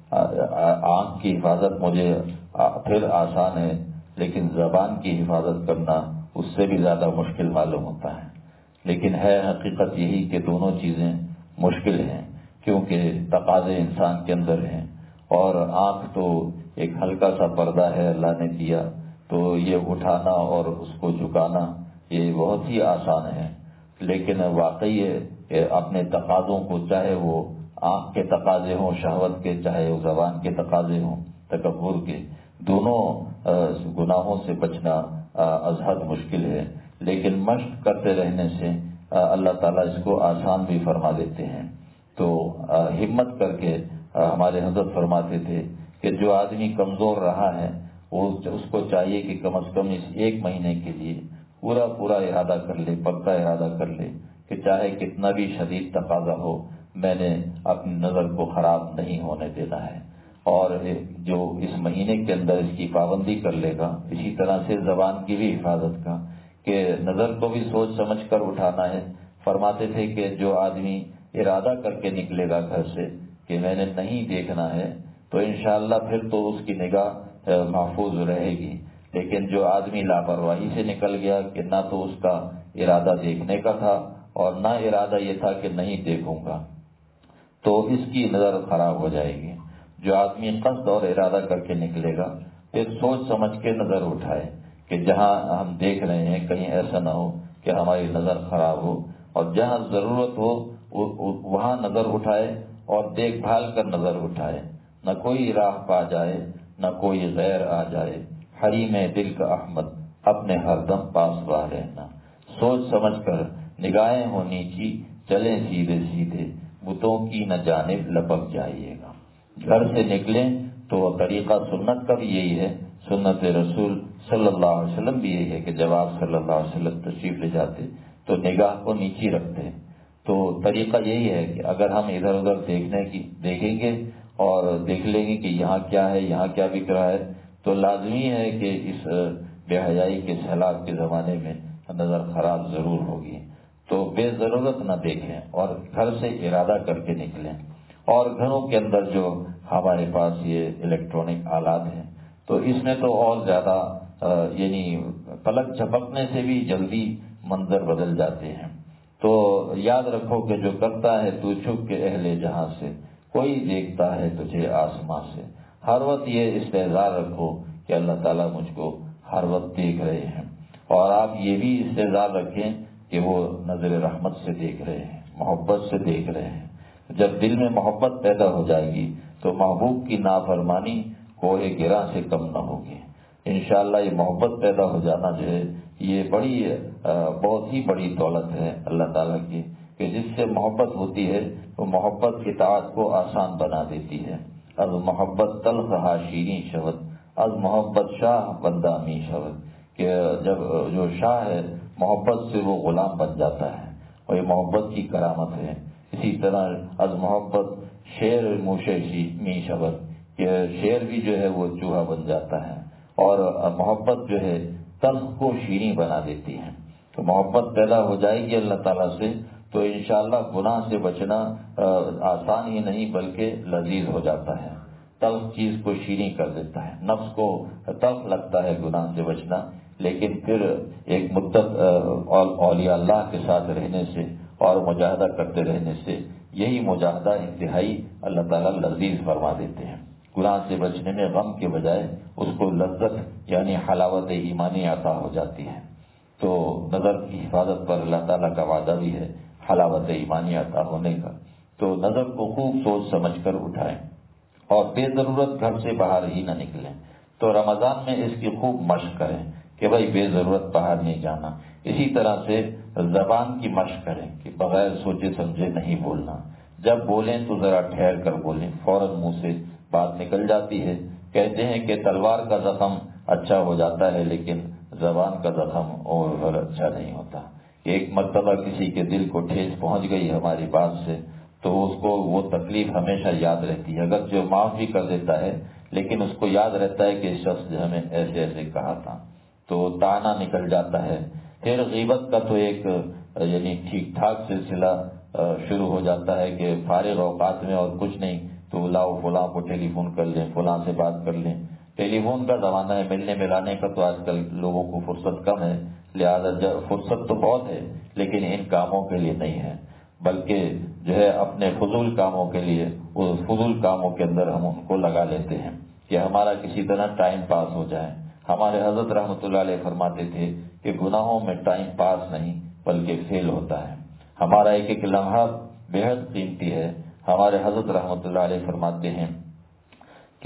آنکھ کی حفاظت مجھے پھر آسان ہے، لیکن زبان کی حفاظت کرنا اس سے بھی زیادہ مشکل معلوم ہوتا ہے۔ لیکن ہے حقیقت یہی کہ دونوں چیزیں مشکل ہیں، کیونکہ تقاضے انسان کے اندر ہیں، اور آنکھ تو ایک ہلکا سا پردہ ہے اللہ نے دیا، تو یہ اٹھانا اور اس کو جھکانا یہ بہت ہی آسان ہے۔ لیکن واقعی اپنے تقاضوں کو، چاہے وہ آنکھ کے تقاضے ہوں شہوت کے، چاہے وہ زبان کے تقاضے ہوں تکبر کے، دونوں گناہوں سے بچنا ازحد مشکل ہے، لیکن مشق کرتے رہنے سے اللہ تعالیٰ اس کو آسان بھی فرما دیتے ہیں۔ تو ہمت کر کے ہمارے حضرت فرماتے تھے کہ جو آدمی کمزور رہا ہے اس کو چاہیے کہ کم از کم اس ایک مہینے کے لیے پورا ارادہ کر لے، پکا ارادہ کر لے کہ چاہے کتنا بھی شدید تقاضا ہو، میں نے اپنی نظر کو خراب نہیں ہونے دینا ہے، اور جو اس مہینے کے اندر اس کی پابندی کر لے گا، اسی طرح سے زبان کی بھی حفاظت کا کہ نظر کو بھی سوچ سمجھ کر اٹھانا ہے۔ فرماتے تھے کہ جو آدمی ارادہ کر کے نکلے گا گھر سے کہ میں نے نہیں دیکھنا ہے، تو انشاءاللہ پھر تو اس کی نگاہ محفوظ رہے گی، لیکن جو آدمی لاپرواہی سے نکل گیا کہ نہ تو اس کا ارادہ دیکھنے کا تھا اور نہ ارادہ یہ تھا کہ نہیں دیکھوں گا، تو اس کی نظر خراب ہو جائے گی۔ جو آدمی قصد اور ارادہ کر کے نکلے گا پھر سوچ سمجھ کے نظر اٹھائے کہ جہاں ہم دیکھ رہے ہیں کہیں ایسا نہ ہو کہ ہماری نظر خراب ہو، اور جہاں ضرورت ہو وہاں نظر اٹھائے اور دیکھ بھال کر نظر اٹھائے، نہ کوئی راہ پا جائے نہ کوئی غیر آ جائے، حریم دل کا احمد اپنے ہر دم پاس باہ رہنا۔ سوچ سمجھ کر نگاہیں ہونی چی، چلیں سیدھے سیدھے، بتوں کی نہ جانب لپک جائیے گا۔ گھر سے نکلیں تو طریقہ سنت کا بھی یہی ہے، سنت رسول صلی اللہ علیہ وسلم بھی یہی ہے کہ جب آپ صلی اللہ علیہ وسلم تشریف لے جاتے تو نگاہ کو نیچی رکھتے۔ تو طریقہ یہی ہے کہ اگر ہم ادھر ادھر دیکھیں گے اور دیکھ لیں گے کہ یہاں کیا ہے، یہاں کیا بک رہا ہے، تو لازمی ہے کہ اس بے حیائی کے سیلاب کے زمانے میں نظر خراب ضرور ہوگی۔ تو بے ضرورت نہ دیکھیں اور گھر سے ارادہ کر کے نکلیں۔ اور گھروں کے اندر جو ہمارے پاس یہ الیکٹرانک آلات ہیں تو اس میں تو اور زیادہ یعنی پلک جھپکنے سے بھی جلدی منظر بدل جاتے ہیں۔ تو یاد رکھو کہ جو کرتا ہے تو چھپ کے اہل جہاں سے، کوئی دیکھتا ہے تجھے آسمان سے۔ ہر وقت یہ استحضار رکھو کہ اللہ تعالیٰ مجھ کو ہر وقت دیکھ رہے ہیں، اور آپ یہ بھی استحضار رکھیں کہ وہ نظر رحمت سے دیکھ رہے ہیں، محبت سے دیکھ رہے ہیں۔ جب دل میں محبت پیدا ہو جائے گی تو محبوب کی نافرمانی کوہ گراں سے کم نہ ہوگی۔ انشاءاللہ یہ محبت پیدا ہو جانا جو ہے یہ بہت ہی بڑی دولت ہے اللہ تعالیٰ کی، کہ جس سے محبت ہوتی ہے وہ محبت اطاعت کو آسان بنا دیتی ہے۔ از محبت تلخ رہا شیریں شود، از محبت شاہ بندہ می شود، کہ جب جو شاہ ہے محبت سے وہ غلام بن جاتا ہے، اور یہ محبت کی کرامت ہے۔ اسی طرح از محبت شیر موشے می شود، کہ شیر بھی جو ہے وہ چوہا بن جاتا ہے، اور محبت جو ہے تلخ کو شیریں بنا دیتی ہے۔ تو محبت پیدا ہو جائے گی اللہ تعالیٰ سے تو انشاءاللہ گناہ سے بچنا آسان ہی نہیں بلکہ لذیذ ہو جاتا ہے، تلخ چیز کو شیریں کر دیتا ہے۔ نفس کو تلخ لگتا ہے گناہ سے بچنا، لیکن پھر ایک مدت اولیاء اللہ کے ساتھ رہنے سے اور مجاہدہ کرتے رہنے سے یہی مجاہدہ انتہائی اللہ تعالیٰ لذیذ فرما دیتے ہیں۔ گناہ سے بچنے میں غم کے بجائے اس کو لذت یعنی حلاوت ایمانی عطا ہو جاتی ہے۔ تو نظر کی حفاظت پر اللہ تعالیٰ کا وعدہ بھی ہے حلاوت ایمانی عطا ہونے کا۔ تو نظر کو خوب سوچ سمجھ کر اٹھائیں اور بے ضرورت گھر سے باہر ہی نہ نکلیں۔ تو رمضان میں اس کی خوب مشق کریں کہ بھائی بے ضرورت باہر نہیں جانا۔ اسی طرح سے زبان کی مشق کریں کہ بغیر سوچے سمجھے نہیں بولنا، جب بولیں تو ذرا ٹھہر کر بولیں، فوراً منہ سے بات نکل جاتی ہے۔ کہتے ہیں کہ تلوار کا زخم اچھا ہو جاتا ہے لیکن زبان کا زخم اور اچھا نہیں ہوتا۔ ایک مرتبہ کسی کے دل کو ٹھیس پہنچ گئی ہماری بات سے تو اس کو وہ تکلیف ہمیشہ یاد رہتی ہے، اگر جو معاف بھی کر دیتا ہے لیکن اس کو یاد رہتا ہے کہ اس شخص نے ہمیں ایسے ایسے کہا تھا، تو طعنہ نکل جاتا ہے۔ پھر غیبت کا تو ایک یعنی ٹھیک ٹھاک سلسلہ شروع ہو جاتا ہے کہ فارغ اوقات میں اور کچھ نہیں تو لاؤ فلاں کو ٹیلی فون کر لیں، فلاں سے بات کر لیں۔ ٹیلی فون کا زمانہ ہے، ملنے ملانے کا تو آج کل لوگوں کو فرصت کم ہے، لہذا فرصت تو بہت ہے لیکن ان کاموں کے لیے نہیں ہے، بلکہ جو ہے اپنے فضول کاموں کے لیے اس فضول کاموں کے اندر ہم ان کو لگا لیتے ہیں کہ ہمارا کسی طرح ٹائم پاس ہو جائے۔ ہمارے حضرت رحمۃ اللہ علیہ فرماتے تھے کہ گناہوں میں ٹائم پاس نہیں بلکہ فیل ہوتا ہے، ہمارا ایک ایک لمحہ بے حد قیمتی ہے۔ ہمارے حضرت رحمۃ اللہ علیہ فرماتے ہیں کہ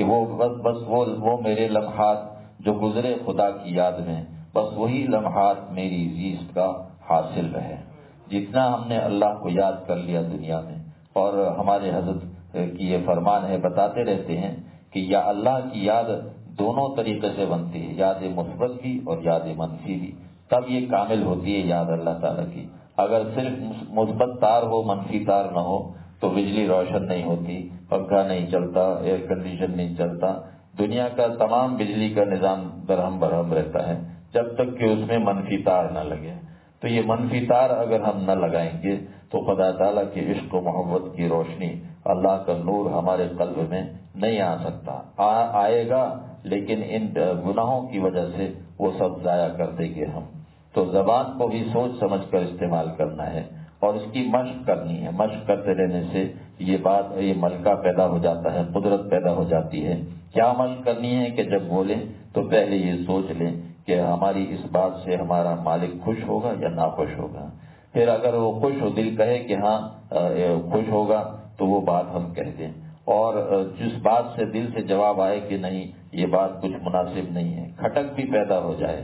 وہ میرے لمحات جو گزرے خدا کی یاد میں، بس وہی لمحات میری زیست کا حاصل رہے۔ جتنا ہم نے اللہ کو یاد کر لیا دنیا میں، اور ہمارے حضرت کی یہ فرمان ہے، بتاتے رہتے ہیں کہ یا اللہ کی یاد دونوں طریقے سے بنتی ہے، یاد مثبت بھی اور یاد منفی بھی، تب یہ کامل ہوتی ہے یاد اللہ تعالیٰ کی۔ اگر صرف مثبت تار ہو منفی تار نہ ہو تو بجلی روشن نہیں ہوتی، پنکھا نہیں چلتا، ایئر کنڈیشن نہیں چلتا، دنیا کا تمام بجلی کا نظام درہم برہم رہتا ہے جب تک کہ اس میں منفی تار نہ لگے۔ تو یہ منفی تار اگر ہم نہ لگائیں گے تو خدا تعالیٰ کے عشق و محبت کی روشنی، اللہ کا نور ہمارے قلب میں نہیں آ سکتا، آئے گا لیکن ان گناہوں کی وجہ سے وہ سب ضائع کر دیں گے ہم۔ تو زبان کو بھی سوچ سمجھ کر استعمال کرنا ہے اور اس کی مشق کرنی ہے۔ مشق کرتے رہنے سے یہ ملکہ پیدا ہو جاتا ہے، قدرت پیدا ہو جاتی ہے۔ کیا مشق کرنی ہے کہ جب بولیں تو پہلے یہ سوچ لیں کہ ہماری اس بات سے ہمارا مالک خوش ہوگا یا ناخوش ہوگا۔ پھر اگر وہ خوش ہو، دل کہے کہ ہاں خوش ہوگا تو وہ بات ہم کہہ دیں، اور جس بات سے دل سے جواب آئے کہ نہیں یہ بات کچھ مناسب نہیں ہے، کھٹک بھی پیدا ہو جائے،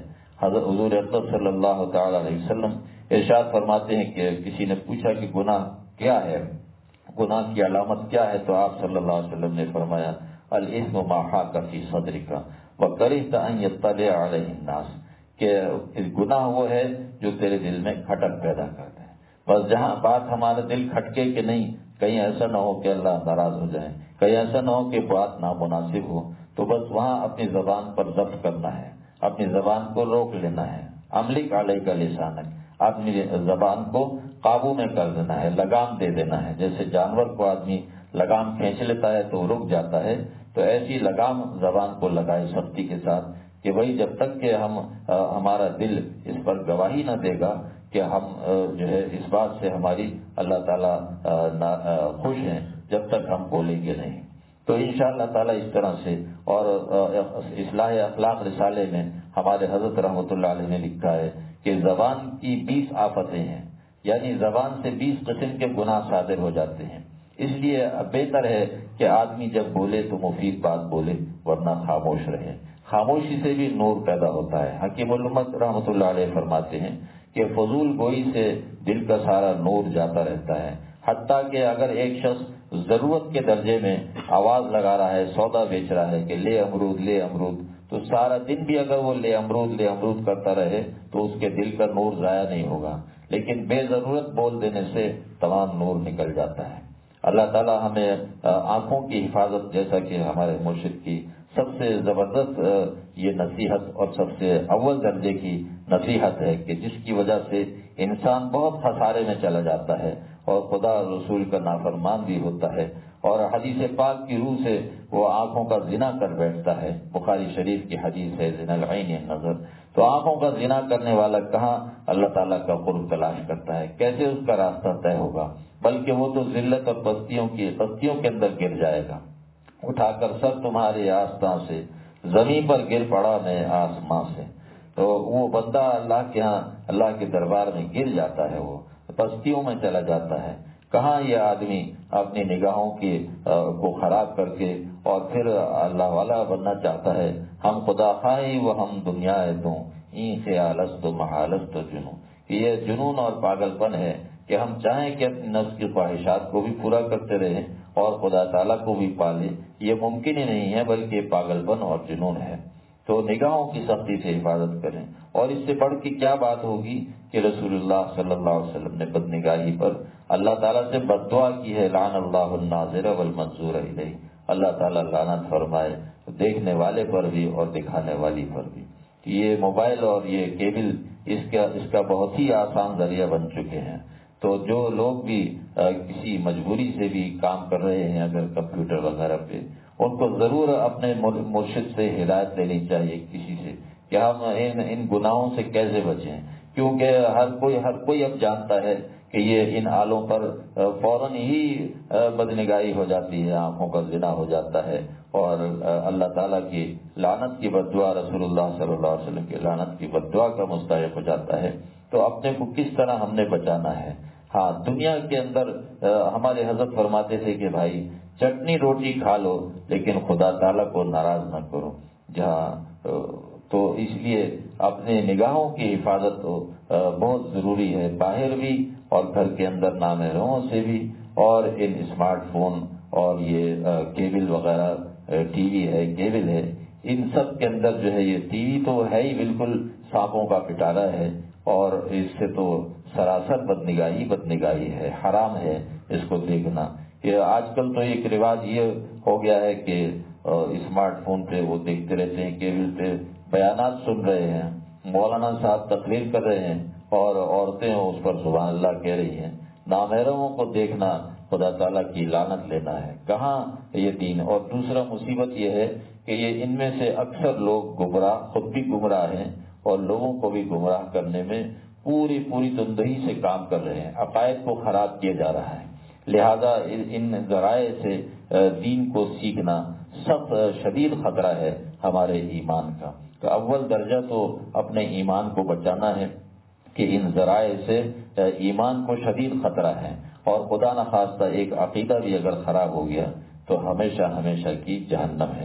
حضرت حضور اقدس صلی اللہ تعالی علیہ وسلم ارشاد فرماتے ہیں کہ کسی نے پوچھا کہ گناہ کیا ہے، گناہ کی علامت کیا ہے، تو آپ صلی اللہ علیہ وسلم نے فرمایا الاثم ما حاک فی صدرک وکرہت ان یطلع علیہ الناس، کہ گناہ وہ ہے جو تیرے دل میں کھٹک پیدا کرتا ہے۔ بس جہاں بات ہمارا دل کھٹکے کہ نہیں کہیں ایسا نہ ہو کہ اللہ ناراض ہو جائے، کہیں ایسا نہ ہو کہ بات نامناسب ہو، تو بس وہاں اپنی زبان پر ضبط کرنا ہے، اپنی زبان کو روک لینا ہے۔ املک علیک لسانک، اپنی زبان کو قابو میں کر دینا ہے، لگام دے دینا ہے۔ جیسے جانور کو آدمی لگام کھینچ لیتا ہے تو رک جاتا ہے، تو ایسی لگام زبان کو لگائے سختی کے ساتھ کہ بھائی جب تک کہ ہمارا دل اس پر گواہی نہ دے گا کہ ہم جو ہے اس بات سے ہماری اللہ تعالیٰ خوش ہیں، جب تک ہم بولیں گے نہیں۔ تو انشاءاللہ تعالیٰ اس طرح سے، اور اصلاح اخلاق رسالے میں ہمارے حضرت رحمۃ اللہ علیہ نے لکھا ہے کہ زبان کی 20 آفتیں ہیں، یعنی زبان سے 20 قسم کے گناہ صادر ہو جاتے ہیں۔ اس لیے بہتر ہے کہ آدمی جب بولے تو مفید بات بولے، ورنہ خاموش رہے۔ خاموشی سے بھی نور پیدا ہوتا ہے۔ حکیم الامت رحمۃ اللہ علیہ فرماتے ہیں کہ فضول گوئی سے دل کا سارا نور جاتا رہتا ہے، حتیٰ کہ اگر ایک شخص ضرورت کے درجے میں آواز لگا رہا ہے، سودا بیچ رہا ہے کہ لے امرود لے امرود، تو سارا دن بھی اگر وہ لے امرود کرتا رہے تو اس کے دل کا نور ضائع نہیں ہوگا، لیکن بے ضرورت بول دینے سے تمام نور نکل جاتا ہے۔ اللہ تعالیٰ ہمیں آنکھوں کی حفاظت، جیسا کہ ہمارے مرشد کی سب سے زبردست یہ نصیحت اور سب سے اول درجے کی نصیحت ہے کہ جس کی وجہ سے انسان بہت خسارے میں چلا جاتا ہے اور خدا رسول کا نافرمان بھی ہوتا ہے، اور حدیث پاک کی روح سے وہ آنکھوں کا زنا کر بیٹھتا ہے۔ بخاری شریف کی حدیث ہے زنا العین نظر، تو آنکھوں کا زنا کرنے والا کہاں اللہ تعالیٰ کا قرب تلاش کرتا ہے، کیسے اس کا راستہ طے ہوگا؟ بلکہ وہ تو ذلت اور پستیوں کے اندر گر جائے گا۔ اٹھا کر سر تمہارے آستاں سے، زمین پر گر پڑا میں آسماں سے، تو وہ بندہ اللہ کے ہاں اللہ کے دربار میں گر جاتا ہے، وہ پستیوں میں چلا جاتا ہے۔ کہاں یہ آدمی اپنی نگاہوں کو خراب کر کے اور پھر اللہ والا بننا چاہتا ہے۔ ہم خدا خواہی و ہم دنیا ہے تو این خیالست و محالست و جنون، یہ جنون اور پاگل پن ہے کہ ہم چاہیں کہ اپنی نفس کی خواہشات کو بھی پورا کرتے رہیں اور خدا تعالیٰ کو بھی پالیں، یہ ممکن ہی نہیں ہے، بلکہ پاگل پن اور جنون ہے۔ تو نگاہوں کی سختی سے حفاظت کریں، اور اس سے بڑھ کے کیا بات ہوگی کہ رسول اللہ صلی اللہ علیہ وسلم نے بدنگاہی پر اللہ تعالیٰ سے بد دعا کی ہے، لعن اللہ الناظر والمنظور الیہ، اللہ تعالیٰ لعنت فرمائے دیکھنے والے پر بھی اور دکھانے والی پر بھی۔ یہ موبائل اور یہ کیبل اس کا بہت ہی آسان ذریعہ بن چکے ہیں۔ تو جو لوگ بھی کسی مجبوری سے بھی کام کر رہے ہیں اگر کمپیوٹر وغیرہ پہ، ان کو ضرور اپنے مرشد سے ہدایت لینی چاہیے کسی سے کہ ہم ان گناہوں سے کیسے بچیں، کیونکہ ہر کوئی اب جانتا ہے کہ یہ ان آلوں پر فوراً ہی بدنگاہی ہو جاتی ہے، آنکھوں کا زنا ہو جاتا ہے، اور اللہ تعالیٰ کی لعنت کی بددعا، رسول اللہ صلی اللہ علیہ وسلم کی لعنت کی بددعا کا مستحق ہو جاتا ہے۔ تو اپنے کو کس طرح ہم نے بچانا ہے؟ ہاں، دنیا کے اندر ہمارے حضرت فرماتے تھے کہ بھائی چٹنی روٹی کھا لو لیکن خدا تعالیٰ کو ناراض نہ کرو، تو اس لیے اپنے نگاہوں کی حفاظت بہت ضروری ہے، باہر بھی اور گھر کے اندر نامحرموں سے بھی، اور ان اسمارٹ فون اور یہ کیبل وغیرہ، ٹی وی ہے، کیبل ہے، ان سب کے اندر جو ہے یہ ٹی وی تو ہے ہی بالکل سانپوں کا پٹارا ہے، اور اس سے تو سراسر بدنگاہی ہے، حرام ہے اس کو دیکھنا۔ یہ آج کل تو ایک رواج یہ ہو گیا ہے کہ اسمارٹ فون پہ وہ دیکھتے رہتے ہیں، کیبل پہ بیانات سن رہے ہیں، مولانا صاحب تقریر کر رہے ہیں اور عورتیں اس پر سبحان اللہ کہہ رہی ہیں۔ نامحرموں کو دیکھنا خدا تعالیٰ کی لعنت لینا ہے، کہاں یہ دین؟ اور دوسرا مصیبت یہ ہے کہ یہ ان میں سے اکثر لوگ گمراہ، خود بھی گمراہ ہیں اور لوگوں کو بھی گمراہ کرنے میں پوری تندہی سے کام کر رہے ہیں، عقائد کو خراب کیا جا رہا ہے۔ لہذا ان ذرائع سے دین کو سیکھنا سخت شدید خطرہ ہے ہمارے ایمان کا۔ تو اول درجہ تو اپنے ایمان کو بچانا ہے کہ ان ذرائع سے ایمان کو شدید خطرہ ہے، اور خدا نخواستہ ایک عقیدہ بھی اگر خراب ہو گیا تو ہمیشہ کی جہنم ہے۔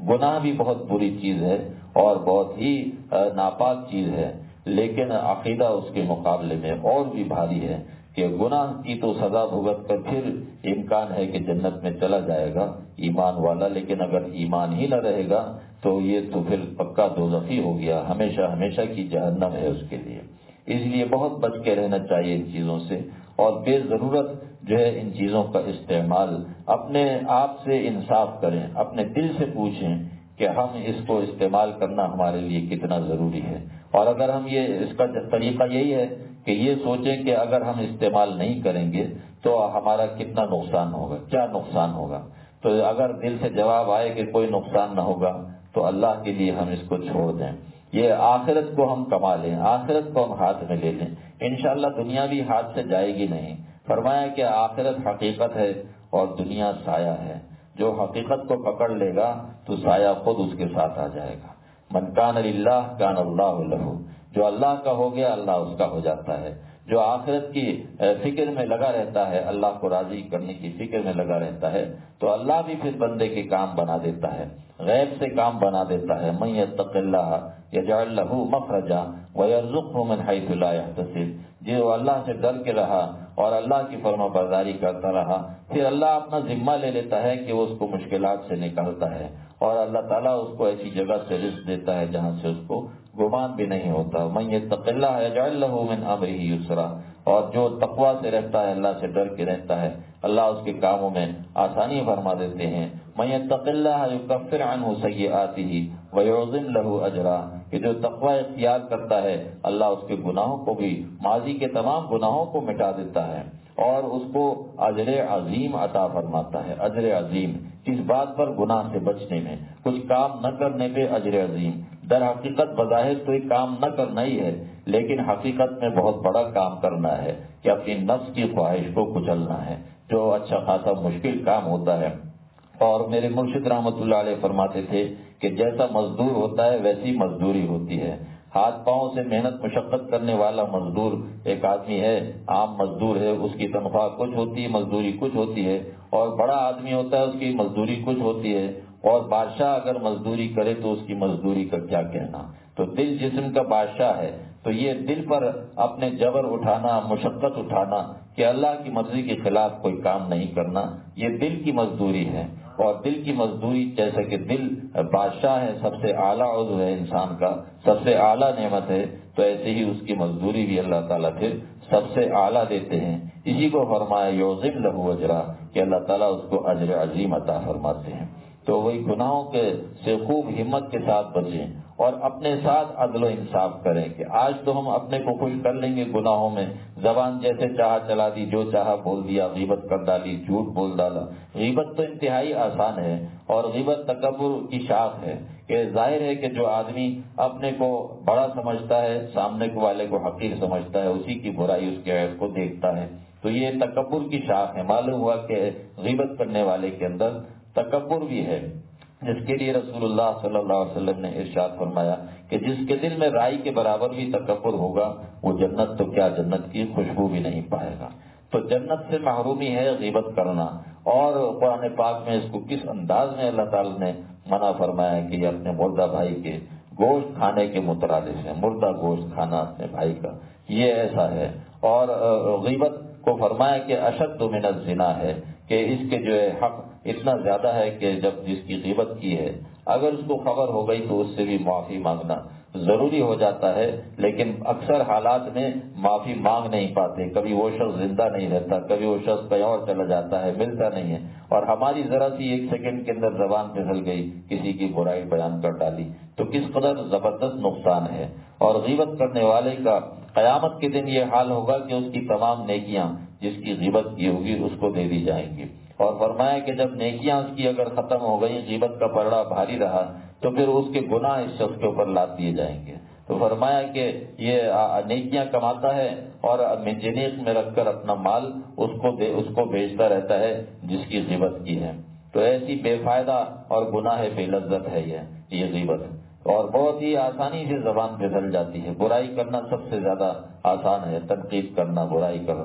گناہ بھی بہت بری چیز ہے اور بہت ہی ناپاک چیز ہے، لیکن عقیدہ اس کے مقابلے میں اور بھی بھاری ہے کہ گناہ کی تو سزا بھگت کر پھر امکان ہے کہ جنت میں چلا جائے گا ایمان والا، لیکن اگر ایمان ہی نہ رہے گا تو یہ تو پھر پکا دوزخی ہو گیا، ہمیشہ ہمیشہ کی جہنم ہے اس کے لیے۔ اس لیے بہت بچ کے رہنا چاہیے ان چیزوں سے، اور بے ضرورت جو ہے ان چیزوں کا استعمال اپنے آپ سے انصاف کریں، اپنے دل سے پوچھیں کہ ہم اس کو استعمال کرنا ہمارے لیے کتنا ضروری ہے۔ اور اگر ہم اس کا طریقہ یہی ہے کہ یہ سوچیں کہ اگر ہم استعمال نہیں کریں گے تو ہمارا کتنا نقصان ہوگا، کیا نقصان ہوگا، تو اگر دل سے جواب آئے کہ کوئی نقصان نہ ہوگا تو اللہ کے لیے ہم اس کو چھوڑ دیں، یہ آخرت کو ہم کما لیں، آخرت کو ہم ہاتھ میں لے لیں، انشاءاللہ دنیا بھی ہاتھ سے جائے گی نہیں۔ فرمایا کہ آخرت حقیقت ہے اور دنیا سایہ ہے، جو حقیقت کو پکڑ لے گا تو سایہ خود اس کے ساتھ آ جائے گا۔ من کان للہ کان اللہ لہ، جو اللہ کا ہو گیا اللہ اس کا ہو جاتا ہے۔ جو آخرت کی فکر میں لگا رہتا ہے، اللہ کو راضی کرنے کی فکر میں لگا رہتا ہے، تو اللہ بھی پھر بندے کے کام بنا دیتا ہے، غیب سے کام بنا دیتا ہے۔ من یتق اللہ یجعل لہ مخرجا ویرزقہ من حیث لا یحتسب، جو اللہ سے ڈر کے رہا اور اللہ کی فرما برداری کرتا رہا، پھر اللہ اپنا ذمہ لے لیتا ہے کہ وہ اس کو مشکلات سے نکالتا ہے، اور اللہ تعالیٰ اس کو ایسی جگہ سے رزق دیتا ہے جہاں سے اس کو گمان بھی نہیں ہوتا۔ من یتق اللہ یجعل لہ من امرہ یسرا، اور جو تقویٰ سے رہتا ہے، اللہ سے ڈر کے رہتا ہے، اللہ اس کے کاموں میں آسانی فرما دیتے ہیں۔ من یتق اللہ یکفر عنہ سیئاتہ ویعظم لہ اجرا، کہ جو تقویٰ اختیار کرتا ہے اللہ اس کے گناہوں کو بھی، ماضی کے تمام گناہوں کو مٹا دیتا ہے اور اس کو اجر عظیم عطا فرماتا ہے۔ اجر عظیم کس بات پر؟ گناہ سے بچنے میں، کچھ کام نہ کرنے پہ اجر عظیم۔ در حقیقت بظاہر تو ایک کام نہ کرنا ہی ہے، لیکن حقیقت میں بہت بڑا کام کرنا ہے کہ اپنی نفس کی خواہش کو کچلنا ہے، جو اچھا خاصا مشکل کام ہوتا ہے۔ اور میرے مرشد رحمۃ اللہ علیہ فرماتے تھے کہ جیسا مزدور ہوتا ہے ویسی مزدوری ہوتی ہے۔ ہاتھ پاؤں سے محنت مشقت کرنے والا مزدور ایک آدمی ہے، عام مزدور ہے، اس کی تنخواہ کچھ ہوتی ہے، مزدوری کچھ ہوتی ہے، اور بڑا آدمی ہوتا ہے اس کی مزدوری کچھ ہوتی ہے، اور بادشاہ اگر مزدوری کرے تو اس کی مزدوری کا کیا کہنا۔ تو دل جسم کا بادشاہ ہے، تو یہ دل پر اپنے جبر اٹھانا، مشقت اٹھانا کہ اللہ کی مرضی کے خلاف کوئی کام نہیں کرنا، یہ دل کی مزدوری ہے۔ اور دل کی مزدوری، جیسا کہ دل بادشاہ ہے، سب سے اعلیٰ عضو ہے انسان کا، سب سے اعلیٰ نعمت ہے، تو ایسے ہی اس کی مزدوری بھی اللہ تعالیٰ پھر سب سے اعلیٰ دیتے ہیں۔ اسی کو فرمایا یعظم لہ اجرا، کہ اللہ تعالیٰ اس کو اجر عظیم عطا فرماتے ہیں۔ تو وہی گناہوں کے سے خوب ہمت کے ساتھ بچیں اور اپنے ساتھ عدل و انصاف کریں کہ آج تو ہم اپنے کو خوش کر لیں گے گناہوں میں، زبان جیسے چاہا چلا دی، جو چاہا بول دیا، غیبت کر ڈالی، جھوٹ بول ڈالا۔ غیبت تو انتہائی آسان ہے، اور غیبت تکبر کی شاخ ہے کہ ظاہر ہے کہ جو آدمی اپنے کو بڑا سمجھتا ہے، سامنے والے کو حقیر سمجھتا ہے، اسی کی برائی اس کے عیب کو دیکھتا ہے، تو یہ تکبر کی شاخ ہے۔ معلوم ہوا کہ غیبت کرنے والے کے اندر تکبر بھی ہے، جس کے لیے رسول اللہ صلی اللہ علیہ وسلم نے ارشاد فرمایا کہ جس کے دل میں رائی کے برابر بھی تکبر ہوگا وہ جنت تو کیا، جنت کی خوشبو بھی نہیں پائے گا۔ تو جنت سے محرومی ہے غیبت کرنا، اور قرآن پاک میں اس کو کس انداز میں اللہ تعالی نے منع فرمایا ہے کہ یہ اپنے مردہ بھائی کے گوشت کھانے کے مترادف ہے، مردہ گوشت کھانا اپنے بھائی کا، یہ ایسا ہے۔ اور غیبت کو فرمایا کہ اشد من الزنا ہے، کہ اس کے جو ہے حق اتنا زیادہ ہے کہ جب جس کی غیبت کی ہے اگر اس کو خبر ہو گئی تو اس سے بھی معافی مانگنا ضروری ہو جاتا ہے، لیکن اکثر حالات میں معافی مانگ نہیں پاتے، کبھی وہ شخص زندہ نہیں رہتا، کبھی وہ شخص کہیں اور چلا جاتا ہے، ملتا نہیں ہے، اور ہماری ذرا سی ایک سیکنڈ کے اندر زبان پھسل گئی، کسی کی برائی بیان کر ڈالی، تو کس قدر زبردست نقصان ہے۔ اور غیبت کرنے والے کا قیامت کے دن یہ حال ہوگا کہ اس کی تمام نیکیاں جس کی غیبت کی ہوگی اس کو دے دی جائیں گی، اور فرمایا کہ جب نیکیاں اس کی اگر ختم ہو گئی، غیبت کا پلڑا بھاری رہا، تو پھر اس کے گناہ اس شخص کے اوپر لاد دیے جائیں گے۔ تو فرمایا کہ یہ نیکیاں کماتا ہے اور منجنیق میں رکھ کر اپنا مال اس کو بھیجتا رہتا ہے جس کی غیبت کی ہے۔ تو ایسی بے فائدہ اور گناہ بے لذت ہے یہ غیبت، اور بہت ہی آسانی سے زبان پھسل جاتی ہے۔ برائی کرنا سب سے زیادہ آسان ہے، تنقید کرنا، برائی کرنا،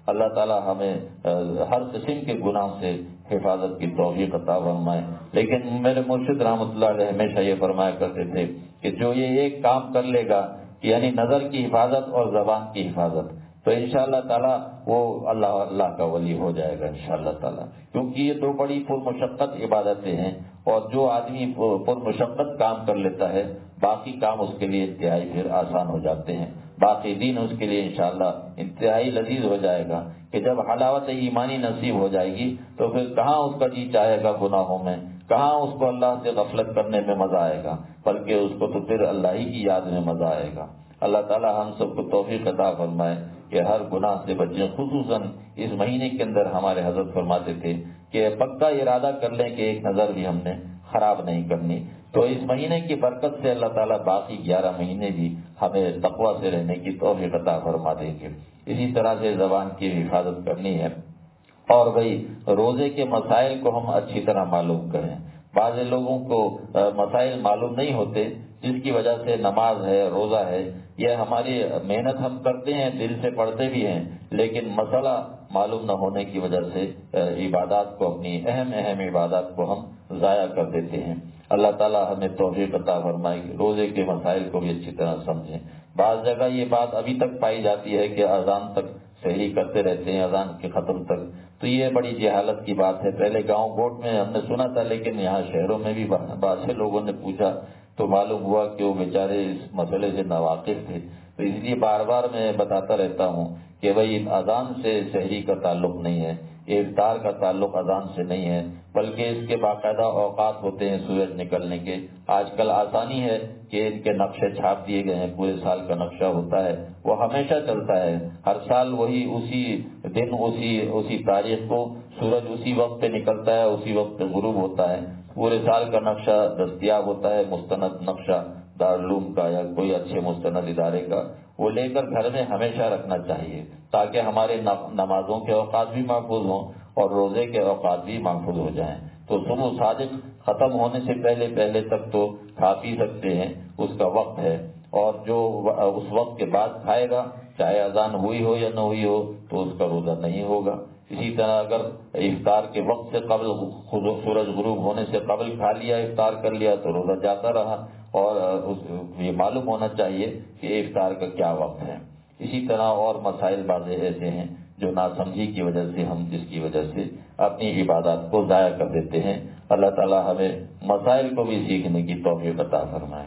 اللہ تعالی ہمیں ہر قسم کے گناہ سے حفاظت کی توفیق عطا فرمائے۔ لیکن میرے مرشد رحمۃ اللہ علیہ ہمیشہ یہ فرمایا کرتے تھے کہ جو یہ ایک کام کر لے گا، یعنی نظر کی حفاظت اور زبان کی حفاظت، تو انشاءاللہ تعالیٰ وہ اللہ کا ولی ہو جائے گا انشاءاللہ تعالیٰ، کیونکہ یہ دو بڑی پرمشقت عبادتیں ہیں، اور جو آدمی پرمشقت کام کر لیتا ہے باقی کام اس کے لیے انتہائی پھر آسان ہو جاتے ہیں، باقی دین اس کے لیے انشاءاللہ انتہائی لذیذ ہو جائے گا کہ جب حلاوت ایمانی نصیب ہو جائے گی تو پھر کہاں اس کا جی چاہے گا گناہوں میں، کہاں اس کو اللہ سے غفلت کرنے میں مزہ آئے گا، بلکہ اس کو تو پھر اللہ ہی کی یاد میں مزہ آئے گا۔ اللہ تعالی ہم سب کو توفیق عطا فرمائے کہ ہر گناہ سے بچیں، خصوصاً اس مہینے کے اندر ہمارے حضرت فرماتے تھے کہ پکا ارادہ کر لیں کہ ایک نظر بھی ہم نے خراب نہیں کرنی، تو اس مہینے کی برکت سے اللہ تعالیٰ باقی 11 مہینے بھی ہمیں تقویٰ سے رہنے کی توفیق عطا فرما دیں گے۔ اسی طرح سے زبان کی حفاظت کرنی ہے، اور بھائی روزے کے مسائل کو ہم اچھی طرح معلوم کریں۔ بعض لوگوں کو مسائل معلوم نہیں ہوتے، جس کی وجہ سے نماز ہے، روزہ ہے، یہ ہماری محنت ہم کرتے ہیں، دل سے پڑھتے بھی ہیں، لیکن مسئلہ معلوم نہ ہونے کی وجہ سے عبادات کو، اپنی اہم عبادات کو ہم ضائع کر دیتے ہیں۔ اللہ تعالیٰ ہمیں توفیق عطا فرمائے کہ روزے کے مسائل کو بھی اچھی طرح سمجھیں۔ بعض جگہ یہ بات ابھی تک پائی جاتی ہے کہ اذان تک سحری کرتے رہتے ہیں، اذان کے ختم تک، تو یہ بڑی جہالت کی بات ہے۔ پہلے گاؤں گوٹ میں ہم نے سنا تھا، لیکن یہاں شہروں میں بھی بعض لوگوں نے پوچھا تو معلوم ہوا کہ وہ بیچارے اس مسئلے سے ناواقف تھے۔ تو اس لیے بار بار میں بتاتا رہتا ہوں کہ بھائی اذان سے سحری کا تعلق نہیں ہے، افطار کا تعلق اذان سے نہیں ہے، بلکہ اس کے باقاعدہ اوقات ہوتے ہیں سورج نکلنے کے۔ آج کل آسانی ہے کہ ان کے نقشے چھاپ دیے گئے ہیں، پورے سال کا نقشہ ہوتا ہے، وہ ہمیشہ چلتا ہے، ہر سال وہی اسی دن اسی تاریخ کو سورج اسی وقت پہ نکلتا ہے، اسی وقت پہ غروب ہوتا ہے، پورے سال کا نقشہ دستیاب ہوتا ہے، مستند نقشہ دارالعلوم کا یا کوئی اچھے مستند ادارے کا، وہ لے کر گھر میں ہمیشہ رکھنا چاہیے تاکہ ہمارے نمازوں کے اوقات بھی محفوظ ہوں اور روزے کے اوقات بھی محفوظ ہو جائیں۔ تو صبح صادق ختم ہونے سے پہلے تک تو کھا پی سکتے ہیں، اس کا وقت ہے، اور جو اس وقت کے بعد کھائے گا چاہے اذان ہوئی ہو یا نہ ہوئی ہو تو اس کا روزہ نہیں ہوگا۔ اسی طرح اگر افطار کے وقت سے قبل سورج غروب ہونے سے قبل کھا لیا، افطار کر لیا تو روزہ جاتا رہا، اور یہ معلوم ہونا چاہیے کہ افطار کا کیا وقت ہے۔ اسی طرح اور مسائل بعض ایسے ہیں جو ناسمجھی کی وجہ سے ہم جس کی وجہ سے اپنی عبادات کو ضائع کر دیتے ہیں۔ اللہ تعالی ہمیں مسائل کو بھی سیکھنے کی توفیق عطا فرمائے۔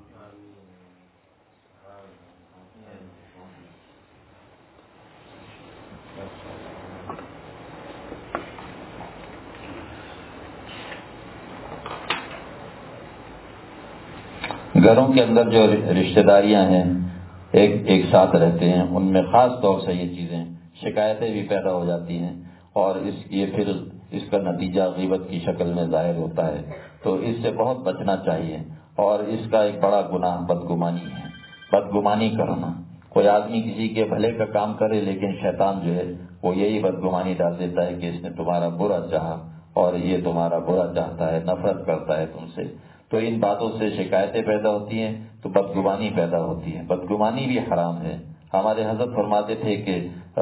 گھروں کے اندر جو رشتہ داریاں ہیں ایک ساتھ رہتے ہیں، ان میں خاص طور سے یہ چیزیں شکایتیں بھی پیدا ہو جاتی ہیں، اور یہ پھر اس کا نتیجہ غیبت کی شکل میں ظاہر ہوتا ہے، تو اس سے بہت بچنا چاہیے۔ اور اس کا ایک بڑا گناہ بدگمانی ہے، بدگمانی کرنا۔ کوئی آدمی کسی کے بھلے کا کام کرے، لیکن شیطان جو ہے وہ یہی بدگمانی ڈال دیتا ہے کہ اس نے تمہارا برا چاہا اور یہ تمہارا برا چاہتا ہے، نفرت کرتا ہے تم سے، تو ان باتوں سے شکایتیں پیدا ہوتی ہیں، تو بدگمانی پیدا ہوتی ہے۔ بدگمانی بھی حرام ہے۔ ہمارے حضرت فرماتے تھے کہ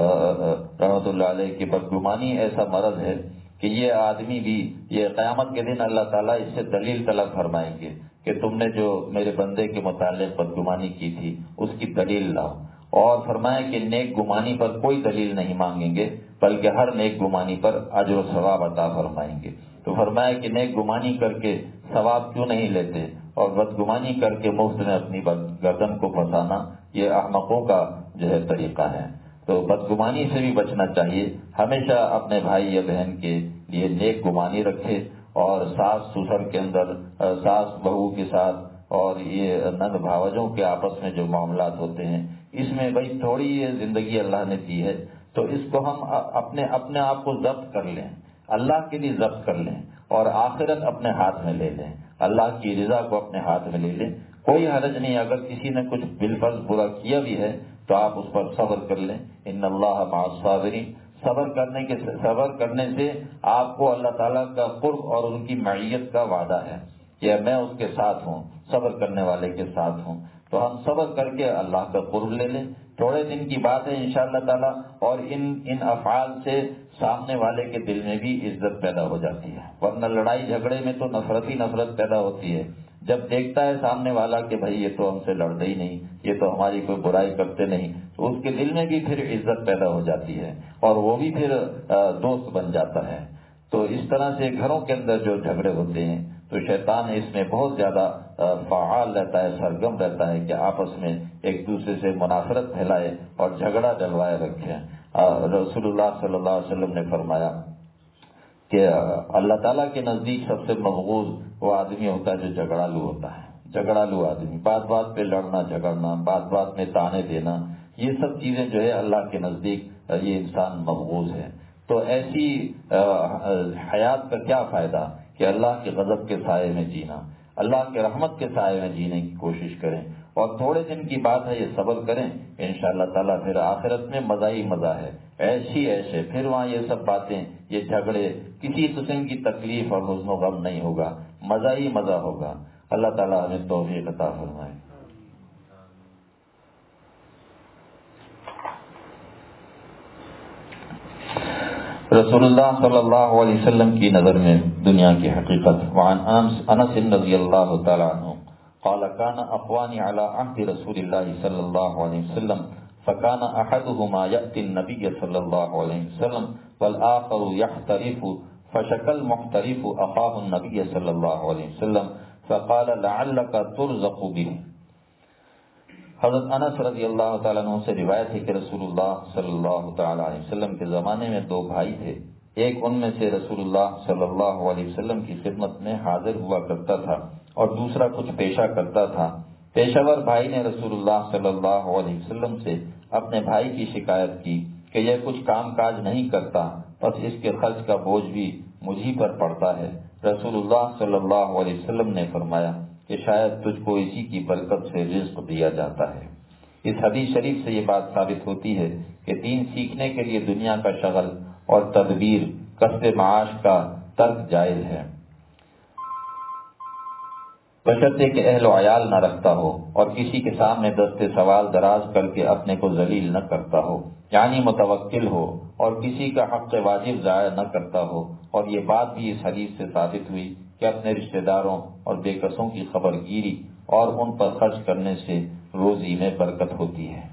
رحمۃ اللہ علیہ کی بدگمانی ایسا مرض ہے کہ یہ آدمی بھی، یہ قیامت کے دن اللہ تعالیٰ اس سے دلیل طلب فرمائیں گے کہ تم نے جو میرے بندے کے متعلق بدگمانی کی تھی اس کی دلیل لاؤ، اور فرمایا کہ نیک گمانی پر کوئی دلیل نہیں مانگیں گے، بلکہ ہر نیک گمانی پر اجر و ثواب عطا فرمائیں گے۔ تو فرمایا کہ نیک گمانی کر کے ثواب کیوں نہیں لیتے، اور بدگمانی کر کے مفت میں اپنی گردن کو پھنسانا یہ احمقوں کا جو ہے طریقہ ہے۔ تو بدگمانی سے بھی بچنا چاہیے، ہمیشہ اپنے بھائی یا بہن کے لیے نیک گمانی رکھے، اور ساس سسر کے اندر، ساس بہو کے ساتھ، اور یہ نند بھاوجوں کے آپس میں جو معاملات ہوتے ہیں، اس میں بھائی تھوڑی یہ زندگی اللہ نے دی ہے، تو اس کو ہم اپنے آپ کو ضبط کر لیں، اللہ کے لیے ضبط کر لیں، اور آخرت اپنے ہاتھ میں لے لیں، اللہ کی رضا کو اپنے ہاتھ میں لے لیں۔ کوئی حرج نہیں، اگر کسی نے کچھ بالفرض برا کیا بھی ہے تو آپ اس پر صبر کر لیں، ان اللہ مع الصابرین۔ صبر کرنے سے آپ کو اللہ تعالیٰ کا قرب اور ان کی معیت کا وعدہ ہے کہ میں اس کے ساتھ ہوں، صبر کرنے والے کے ساتھ ہوں۔ تو ہم صبر کر کے اللہ کا قرب لے لیں، تھوڑے دن کی بات ہے انشاءاللہ تعالی، اور ان افعال سے سامنے والے کے دل میں بھی عزت پیدا ہو جاتی ہے، ورنہ لڑائی جھگڑے میں تو نفرت ہی نفرت پیدا ہوتی ہے۔ جب دیکھتا ہے سامنے والا کہ بھائی یہ تو ہم سے لڑتے ہی نہیں، یہ تو ہماری کوئی برائی کرتے نہیں، تو اس کے دل میں بھی پھر عزت پیدا ہو جاتی ہے اور وہ بھی پھر دوست بن جاتا ہے۔ تو اس طرح سے گھروں کے اندر جو جھگڑے ہوتے ہیں تو شیطان اس میں بہت زیادہ فعال رہتا ہے، سرگرم رہتا ہے کہ آپس میں ایک دوسرے سے منافرت پھیلائے اور جھگڑا ڈلوائے رکھے۔ رسول اللہ صلی اللہ علیہ وسلم نے فرمایا کہ اللہ تعالیٰ کے نزدیک سب سے مبغوض وہ آدمی ہوتا ہے جو جھگڑالو ہوتا ہے، جھگڑالو آدمی، بات بات پہ لڑنا جھگڑنا، بات بات میں تانے دینا، یہ سب چیزیں جو ہے اللہ کے نزدیک یہ انسان مبغوض ہے۔ تو ایسی حیات کا کیا فائدہ کہ اللہ کے غضب کے سائے میں جینا، اللہ کے رحمت کے سائے میں جینے کی کوشش کریں، اور تھوڑے دن کی بات ہے یہ صبر کریں، انشاءاللہ تعالیٰ پھر آخرت میں مزہ ہی مزہ ہے، ایسے پھر وہاں یہ سب باتیں، یہ جھگڑے، کسی قسم کی تکلیف اور حزن و غم نہیں ہوگا، مزہ ہی مزہ ہوگا۔ اللہ تعالیٰ ہمیں توفیق عطا فرمائے۔ رسول اللہ صلی اللہ علیہ وسلم کی نظر میں دنیا کی حقیقت۔ وعن انس رضی اللہ تعالی عنہ قال كان اخوان على عهد رسول الله صلی اللہ علیہ وسلم فكان احدهما ياتي النبي صلی اللہ علیہ وسلم والآخر يحترف فشكى المحترف اخاه النبي صلی اللہ علیہ وسلم فقال لعلك ترزق به۔ حضرت انس رضی اللہ تعالیٰ عنہ سے روایت ہے کہ رسول اللہ صلی اللہ تعالیٰ علیہ وسلم کے زمانے میں دو بھائی تھے، ایک ان میں سے رسول اللہ صلی اللہ علیہ وسلم کی خدمت میں حاضر ہوا کرتا تھا اور دوسرا کچھ پیشہ کرتا تھا۔ پیشہ ور بھائی نے رسول اللہ صلی اللہ علیہ وسلم سے اپنے بھائی کی شکایت کی کہ یہ کچھ کام کاج نہیں کرتا، بس اس کے خرچ کا بوجھ بھی مجھی پر پڑتا ہے۔ رسول اللہ صلی اللہ علیہ وسلم نے فرمایا کہ شاید تجھ کو اسی کی برکت سے رزق دیا جاتا ہے۔ اس حدیث شریف سے یہ بات ثابت ہوتی ہے کہ دین سیکھنے کے لیے دنیا کا شغل اور تدبیر، کسب معاش کا ترک جائز ہے، بشرطے کہ اہل و عیال نہ رکھتا ہو اور کسی کے سامنے دست سوال دراز کر کے اپنے کو ذلیل نہ کرتا ہو، یعنی متوکل ہو اور کسی کا حق واجب ضائع نہ کرتا ہو۔ اور یہ بات بھی اس حدیث سے ثابت ہوئی کہ اپنے رشتہ داروں اور بے کسوں کی خبر گیری اور ان پر خرچ کرنے سے روزی میں برکت ہوتی ہے۔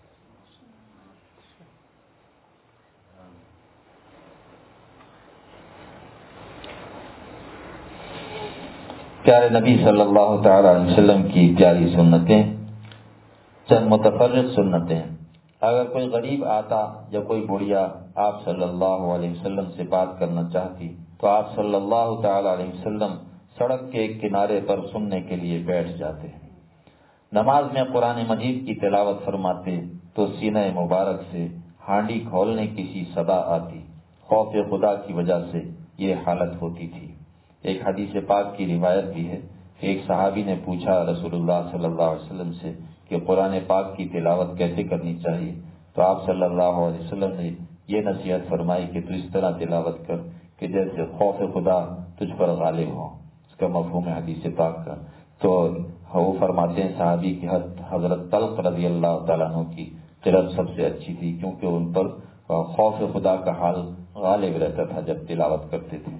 پیارے نبی صلی اللہ تعالی علیہ وسلم کی پیاری سنتیں، چند متفرق سنتیں۔ اگر کوئی غریب آتا یا کوئی بڑھیا آپ صلی اللہ علیہ وسلم سے بات کرنا چاہتی تو آپ صلی اللہ تعالی علیہ وسلم سڑک کے ایک کنارے پر سننے کے لیے بیٹھ جاتے۔ نماز میں قرآن مجید کی تلاوت فرماتے تو سینہ مبارک سے ہانڈی کھولنے کی سی صدا آتی، خوف خدا کی وجہ سے یہ حالت ہوتی تھی۔ ایک حدیث پاک کی روایت بھی ہے کہ ایک صحابی نے پوچھا رسول اللہ صلی اللہ علیہ وسلم سے کہ قرآن پاک کی تلاوت کیسے کرنی چاہیے، تو آپ صلی اللہ علیہ وسلم نے یہ نصیحت فرمائی کہ تو اس طرح تلاوت کر کہ جیسے خوف خدا تجھ پر غالب ہو۔ اس کا مفہوم ہے حدیث پاک کا۔ تو وہ فرماتے ہیں صحابی کی حضرت طلق رضی اللہ تعالیٰ عنہ کی قرأت سب سے اچھی تھی، کیونکہ ان پر خوف خدا کا حال غالب رہتا تھا جب تلاوت کرتے تھے۔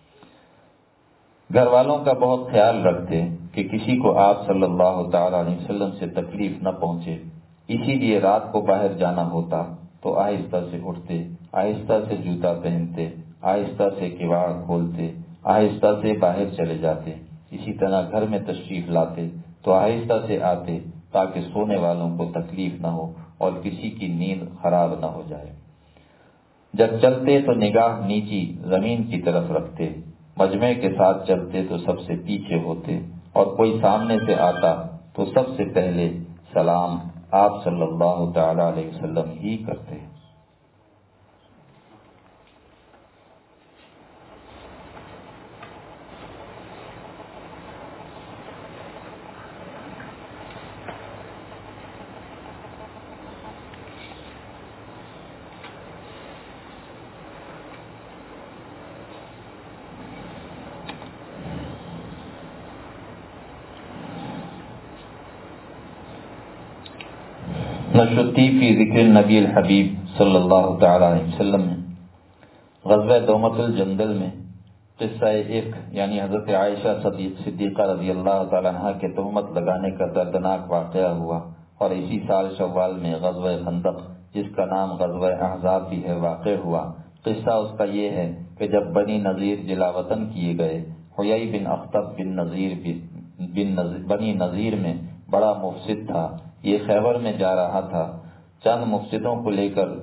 گھر والوں کا بہت خیال رکھتے کہ کسی کو آپ صلی اللہ تعالی علیہ وسلم سے تکلیف نہ پہنچے، اسی لیے رات کو باہر جانا ہوتا تو آہستہ سے اٹھتے، آہستہ سے جوتا پہنتے، آہستہ سے کواڑ کھولتے، آہستہ سے باہر چلے جاتے۔ اسی طرح گھر میں تشریف لاتے تو آہستہ سے آتے تاکہ سونے والوں کو تکلیف نہ ہو اور کسی کی نیند خراب نہ ہو جائے۔ جب چلتے تو نگاہ نیچی زمین کی طرف رکھتے، مجمع کے ساتھ چلتے تو سب سے پیچھے ہوتے، اور کوئی سامنے سے آتا تو سب سے پہلے سلام آپ صلی اللہ تعالی علیہ وسلم ہی کرتے۔ نشتی فی ذکر النبی الحبیب صلی اللہ تعالی علیہ وسلم میں غزوہ دومت الجندل میں قصہ ایک یعنی حضرت عائشہ صدیقہ رضی اللہ تعالی عنہ کے تہمت لگانے کا دردناک واقعہ ہوا، اور اسی سال شوال میں غزوہ خندق جس کا نام غزوہ احزاب بھی ہے واقع ہوا۔ قصہ اس کا یہ ہے کہ جب بنی نذیر جلا وطن کیے گئے، حیی بن اخطب بنی نذیر میں بڑا مفسد تھا، یہ خیبر میں جا رہا تھا، چند مفسدوں کو لے کر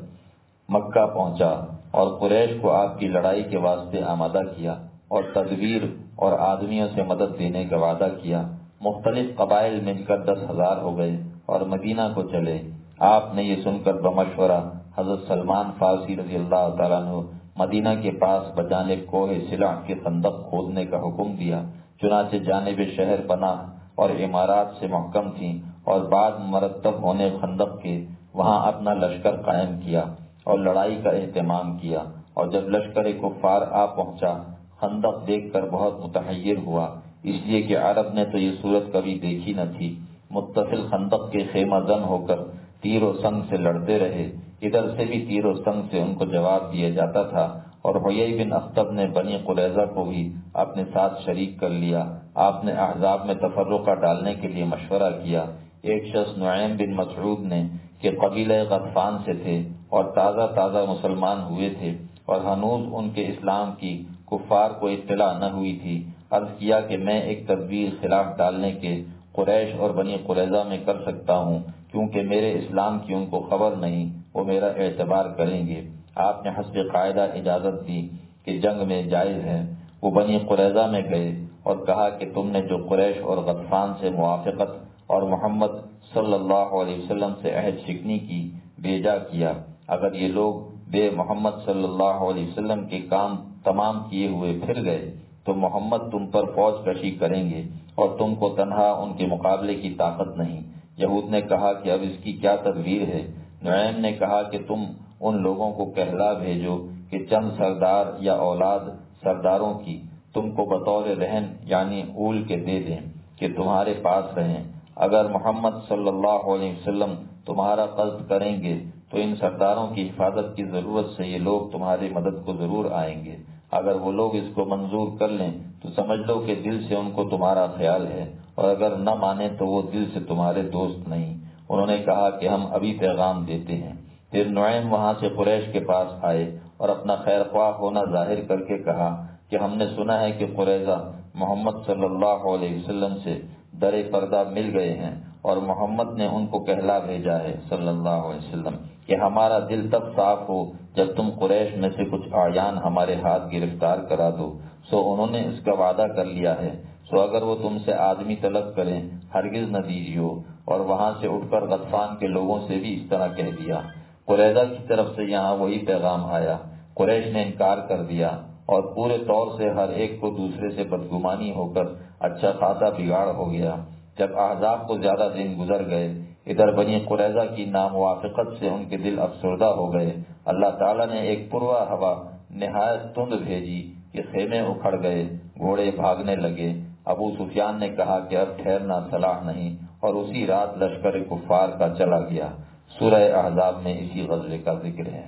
مکہ پہنچا اور قریش کو آپ کی لڑائی کے واسطے آمادہ کیا اور تدبیر اور آدمیوں سے مدد دینے کا وعدہ کیا۔ مختلف قبائل مل کر 10,000 ہو گئے اور مدینہ کو چلے۔ آپ نے یہ سن کر بمشورہ حضرت سلمان فارسی رضی اللہ تعالیٰ عنہ مدینہ کے پاس بجانب کوہ سلع کے خندق کھودنے کا حکم دیا، چنانچہ جانب شہر پناہ اور عمارات سے محکم تھیں، اور بعد مرتب ہونے خندق کے وہاں اپنا لشکر قائم کیا اور لڑائی کا اہتمام کیا۔ اور جب لشکر کفار آ پہنچا، خندق دیکھ کر بہت متحیر ہوا، اس لیے کہ عرب نے تو یہ صورت کبھی دیکھی نہ تھی۔ متصل خندق کے خیمہ زن ہو کر تیر و سنگ سے لڑتے رہے، ادھر سے بھی تیر و سنگ سے ان کو جواب دیا جاتا تھا، اور حیی بن اخطب نے بنی قریظہ کو بھی اپنے ساتھ شریک کر لیا۔ آپ نے احزاب میں تفرقہ ڈالنے کے لیے مشورہ کیا۔ ایک شخص نعیم بن مسعود نے کہ قبیلہ غطفان سے تھے اور تازہ مسلمان ہوئے تھے اور ہنوز ان کے اسلام کی کفار کو اطلاع نہ ہوئی تھی، عرض کیا کہ میں ایک تدبیر خلاف ڈالنے کے قریش اور بنی قریظہ میں کر سکتا ہوں، کیونکہ میرے اسلام کی ان کو خبر نہیں، وہ میرا اعتبار کریں گے۔ آپ نے حسب قاعدہ اجازت دی کہ جنگ میں جائز ہے۔ وہ بنی قریظہ میں گئے اور کہا کہ تم نے جو قریش اور غطفان سے موافقت اور محمد صلی اللہ علیہ وسلم سے عہد شکنی کی، بیجا کیا۔ اگر یہ لوگ بے محمد صلی اللہ علیہ وسلم کے کام تمام کیے ہوئے پھر گئے تو محمد تم پر فوج کشی کریں گے اور تم کو تنہا ان کے مقابلے کی طاقت نہیں۔ یہود نے کہا کہ اب اس کی کیا تدبیر ہے؟ نعیم نے کہا کہ تم ان لوگوں کو کہلا بھیجو کہ چند سردار یا اولاد سرداروں کی تم کو بطور رہن یعنی اول کے دے دیں کہ تمہارے پاس رہیں۔ اگر محمد صلی اللہ علیہ وسلم تمہارا قصد کریں گے تو ان سرداروں کی حفاظت کی ضرورت سے یہ لوگ تمہاری مدد کو ضرور آئیں گے۔ اگر وہ لوگ اس کو منظور کر لیں تو سمجھ لو کہ دل سے ان کو تمہارا خیال ہے، اور اگر نہ مانے تو وہ دل سے تمہارے دوست نہیں۔ انہوں نے کہا کہ ہم ابھی پیغام دیتے ہیں۔ پھر نعیم وہاں سے قریش کے پاس آئے اور اپنا خیر خواہ ہونا ظاہر کر کے کہا کہ ہم نے سنا ہے کہ قریظہ محمد صلی اللہ علیہ وسلم سے در پردہ مل گئے ہیں، اور محمد نے ان کو کہلا بھیجا ہے صلی اللہ علیہ وسلم کہ ہمارا دل تب صاف ہو جب تم قریش میں سے کچھ اعیان ہمارے ہاتھ گرفتار کرا دو۔ سو انہوں نے اس کا وعدہ کر لیا ہے، سو اگر وہ تم سے آدمی طلب کریں ہرگز نہ دیجیو۔ اور وہاں سے اٹھ کر غطفان کے لوگوں سے بھی اس طرح کہہ دیا۔ قریظہ کی طرف سے یہاں وہی پیغام آیا۔ قریش نے انکار کر دیا اور پورے طور سے ہر ایک کو دوسرے سے بدگمانی ہو کر اچھا خاصا بگاڑ ہو گیا۔ جب احزاب کو زیادہ دن گزر گئے، ادھر بنی قریظہ کی ناموافقت سے ان کے دل افسردہ ہو گئے۔ اللہ تعالیٰ نے ایک پروا ہوا نہایت تند بھیجی کہ خیمے اکھڑ گئے، گھوڑے بھاگنے لگے۔ ابو سفیان نے کہا کہ اب ٹھہرنا صلاح نہیں، اور اسی رات لشکر کفار کا چلا گیا۔ سورہ احزاب میں اسی غزوے کا ذکر ہے۔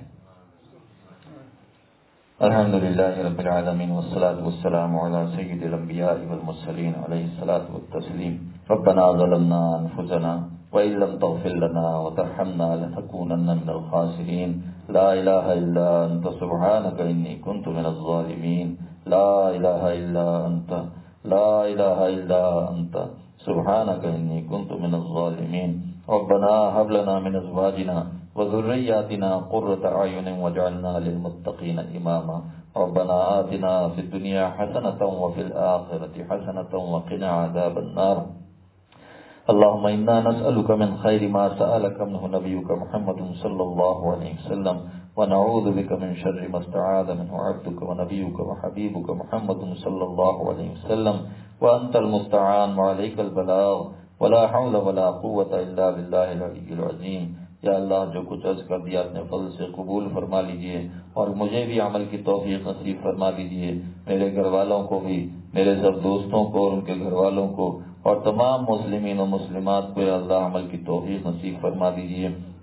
الحمدللہ رب العالمین والصلاة والسلام علی سید الانبیاء والمرسلین علیہ الصلاۃ والتسلیم۔ ربنا ظلمنا انفسنا وإن لم تغفر لنا وترحمنا لنكونن من الخاسرین۔ لا الہ الا انت سبحانک انی کنت من الظالمین۔ لا الہ الا انت، لا الہ الا انت سبحانک انی کنت من الظالمین۔ ربنا هب لنا من ازواجنا وذرياتنا قرة اعين واجعلنا للمتقين اماما۔ ربنا آتنا في الدنيا حسنة وفي الآخرة حسنة وقنا عذاب النار۔ اللهم إنا نسألك من خير ما سألك منه نبيك محمد صلى الله عليه وسلم، ونعوذ بك من شر ما استعاذ منه عبدك ونبيك وحبيبك محمد صلى الله عليه وسلم، وأنت المستعان وعليك البلاغ، ولا حول ولا قوة إلا بالله العلي العظيم۔ یا اللہ جو کچھ عرض کر دیا اپنے فضل سے قبول فرما لیجئے، اور مجھے بھی عمل کی توفیق نصیب فرما دیجئے، میرے گھر والوں کو بھی، میرے سب دوستوں کو اور ان کے گھر والوں کو، اور تمام مسلمین و مسلمات کو یا اللہ عمل کی توفیق نصیب فرما دیجئے۔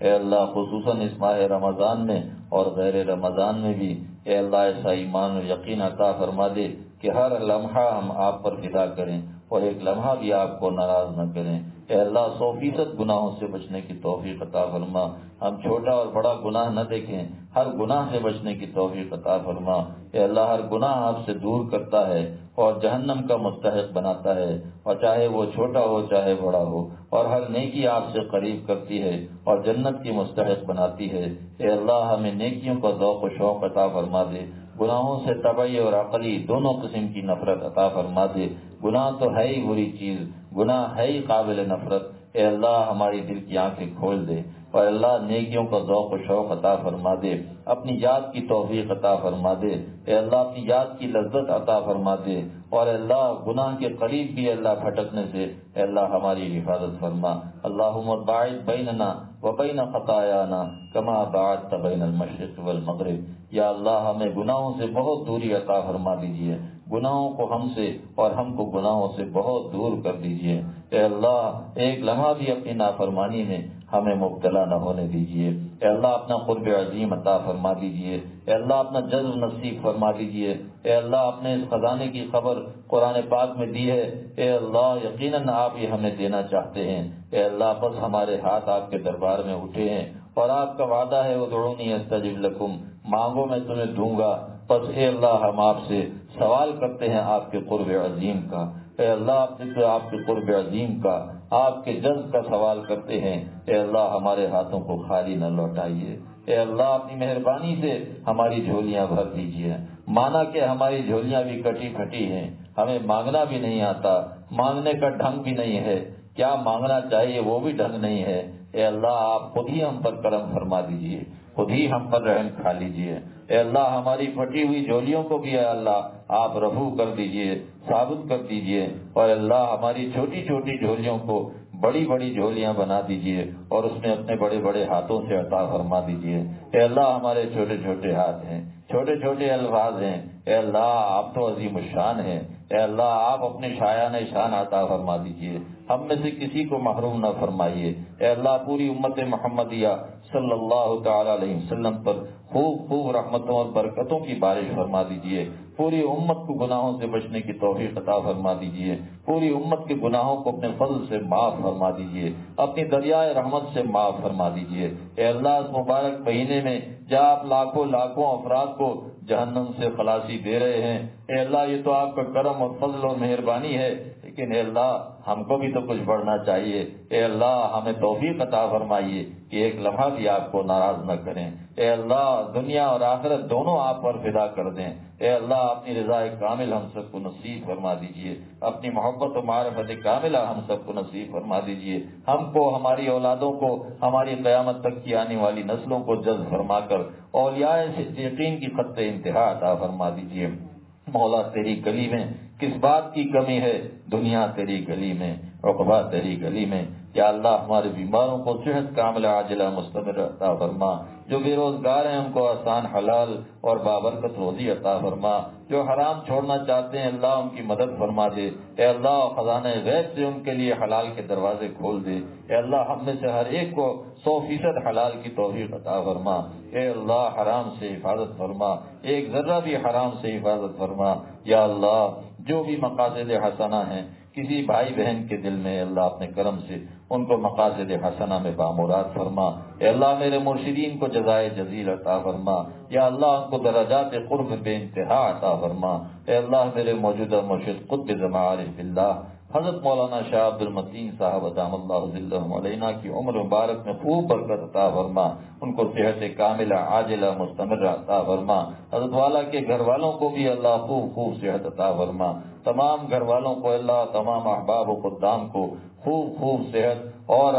اے اللہ خصوصاً اس ماہ رمضان میں اور غیر رمضان میں بھی اے اللہ ایسا ایمان و یقین عطا فرما دے کہ ہر لمحہ ہم آپ پر فدا کریں اور ایک لمحہ بھی آپ کو ناراض نہ کریں۔ اے اللہ 100% گناہوں سے بچنے کی توفیق عطا فرما، ہم چھوٹا اور بڑا گناہ نہ دیکھیں، ہر گناہ سے بچنے کی توفیق عطا فرما۔ اے اللہ ہر گناہ آپ سے دور کرتا ہے اور جہنم کا مستحق بناتا ہے، اور چاہے وہ چھوٹا ہو چاہے بڑا ہو، اور ہر نیکی آپ سے قریب کرتی ہے اور جنت کی مستحق بناتی ہے۔ اے اللہ ہمیں نیکیوں کا ذوق و شوق عطا فرما دے، گناہوں سے طبعی اور عقلی دونوں قسم کی نفرت عطا فرما دے۔ گناہ تو ہے ہی بری چیز، گناہ ہے ہی قابل نفرت۔ اے اللہ ہماری دل کی آنکھیں کھول دے اور اللہ نیکیوں کا ذوق و شوق عطا فرما دے، اپنی یاد کی توفیق عطا فرما دے۔ اے اللہ اپنی یاد کی لذت عطا فرما دے، اور اے اللہ گناہ کے قریب بھی اللہ بھٹکنے سے اے اللہ ہماری حفاظت فرما۔ اللہم باعد بیننا وبین خطایانا کما باعدت بین المشرق والمغرب۔ یا اللہ ہمیں گناہوں سے بہت دوری عطا فرما دیجیے، گناہوں کو ہم سے اور ہم کو گناہوں سے بہت دور کر دیجیے۔ اے اللہ ایک لمحہ بھی اپنی نافرمانی میں ہمیں مبتلا نہ ہونے دیجیے۔ اے اللہ اپنا قرب عظیم عطا فرما دیجیے۔ اے اللہ اپنا جذب نصیب فرما دیجیے۔ اے اللہ اپنے اس خزانے کی خبر قرآن پاک میں دی ہے، اے اللہ یقیناً آپ یہ ہمیں دینا چاہتے ہیں۔ اے اللہ بس ہمارے ہاتھ آپ کے دربار میں اٹھے ہیں، اور آپ کا وعدہ ہے ادعونی استجب لکم، مانگو میں تمہیں دوں گا۔ بس اے اللہ ہم آپ سے سوال کرتے ہیں آپ کے قرب عظیم کا، اے اللہ آپ کے قرب عظیم کا، آپ کے جذب کا سوال کرتے ہیں۔ اے اللہ ہمارے ہاتھوں کو خالی نہ لوٹائیے، اے اللہ اپنی مہربانی سے ہماری جھولیاں بھر دیجیے۔ مانا کہ ہماری جھولیاں بھی کٹی پھٹی ہیں، ہمیں مانگنا بھی نہیں آتا، مانگنے کا ڈھنگ بھی نہیں ہے، کیا مانگنا چاہیے وہ بھی ڈھنگ نہیں ہے۔ اے اللہ آپ خود ہی ہم پر کرم فرما دیجیے، خود ہی ہم پر رحم کھا لیجیے۔ اے اللہ ہماری پھٹی ہوئی جھولیوں کو بھی اے اللہ آپ رفو کر دیجیے، ثابت کر دیجیے، اور اللہ ہماری چھوٹی چھوٹی جھولیوں کو بڑی بڑی جھولیاں بنا دیجیے، اور اس میں اپنے بڑے بڑے ہاتھوں سے عطا فرما دیجیے۔ اے اللہ ہمارے چھوٹے چھوٹے ہاتھ ہیں، چھوٹے چھوٹے الفاظ ہیں، اے اللہ آپ تو عظیم الشان ہیں۔ اے اللہ آپ اپنے شایان شان عطا فرما دیجیے، ہم میں سے کسی کو محروم نہ فرمائیے۔ اے اللہ پوری امت محمدیہ صلی اللہ تعالی علیہ وسلم پر خوب خوب رحمتوں اور برکتوں کی بارش فرما دیجیے، پوری امت کو گناہوں سے بچنے کی توفیق عطا فرما دیجیے، پوری امت کے گناہوں کو اپنے فضل سے معاف فرما دیجیے، اپنی دریائے رحمت سے معاف فرما دیجیے۔ اے اللہ اس مبارک مہینے میں جہاں آپ لاکھوں لاکھوں افراد کو جہنم سے خلاصی دے رہے ہیں، اے اللہ یہ تو آپ کا کرم اور فضل اور مہربانی ہے، لیکن اے اللہ ہم کو بھی تو کچھ بڑھنا چاہیے۔ اے اللہ ہمیں توفیق عطا فرمائیے کہ ایک لمحہ بھی آپ کو ناراض نہ کریں۔ اے اللہ دنیا اور آخرت دونوں آپ پر فدا کر دیں۔ اے اللہ اپنی رضا کامل ہم سب کو نصیب فرما دیجیے، اپنی محبت و معرفت کاملہ ہم سب کو نصیب فرما دیجیے، ہم کو، ہماری اولادوں کو، ہماری قیامت تک کی آنے والی نسلوں کو جذب فرما کر اولیاء صدیقین کی خط انتہا عطا فرما دیجیے۔ مولا تیری گلی میں کس بات کی کمی ہے، دنیا تیری گلی میں، عقبہ تیری گلی میں۔ یا اللہ ہمارے بیماروں کو صحت کاملہ عاجلہ مستمر عطا فرما، جو بے روزگار ہیں ان کو آسان حلال اور بابرکت روزی عطا فرما، جو حرام چھوڑنا چاہتے ہیں اللہ ان کی مدد فرما دے۔ اے اللہ خزانہ غیب سے ان کے لیے حلال کے دروازے کھول دے۔ اے اللہ ہم میں سے ہر ایک کو 100% حلال کی توفیق عطا فرما۔ اے اللہ حرام سے حفاظت فرما، ایک ذرہ بھی حرام سے حفاظت فرما۔ یا اللہ جو بھی مقاصد حسنہ ہیں کسی بھائی بہن کے دل میں، اللہ اپنے کرم سے ان کو مقاصد حسنہ میں بامراد فرما۔ اے اللہ میرے مرشدین کو جزائے جزیل عطا فرما، یا اللہ ان کو درجات قرب بے انتہا عطا فرما۔ اے اللہ میرے موجودہ مرشد قطب زمان عارف باللہ حضرت مولانا شاہ عبد المتین صاحب ادام اللہ ذلہ علینا کی عمر مبارک میں خوب برکت عطا فرما، ان کو صحت کاملہ عاجلہ مستمر عطا فرما۔ حضرت والا کے گھر والوں کو بھی اللہ خوب خوب صحت عطا فرما، تمام گھر والوں کو اللہ، تمام احباب و خدام کو خوب خوب صحت اور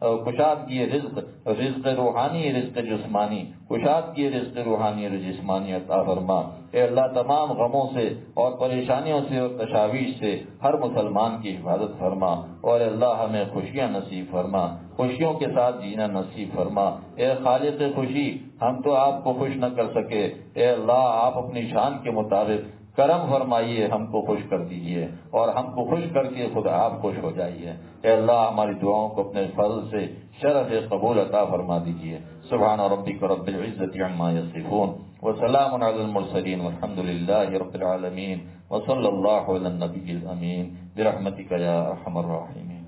کشادگی رزق روحانی، رزق جسمانی، کشادگی رزق روحانی اور جسمانی عطا فرما۔ اے اللہ تمام غموں سے اور پریشانیوں سے اور تشاویش سے ہر مسلمان کی حفاظت فرما، اور اللہ ہمیں خوشیاں نصیب فرما، خوشیوں کے ساتھ جینا نصیب فرما۔ اے خالق خوشی، ہم تو آپ کو خوش نہ کر سکے، اے اللہ آپ اپنی شان کے مطابق کرم فرمائیے، ہم کو خوش کر دیجئے، اور ہم کو خوش کر کے خود آپ خوش ہو جائیے۔ اے اللہ ہماری دعاؤں کو اپنے فضل سے شرف قبول عطا فرما دیجئے۔ سبحان ربک رب العزة عما یصفون وسلام علی المرسلین والحمد للہ رب العالمین وصلی اللہ علی النبی الامین برحمتک یا ارحم الراحمین۔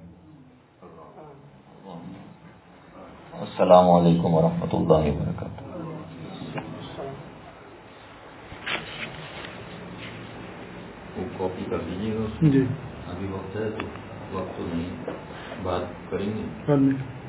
السلام علیکم ورحمۃ اللہ وبرکاتہ۔ کاپی کر دیجیے گا جی، ابھی وقت ہے تو وقت تو نہیں، بات کریں گے۔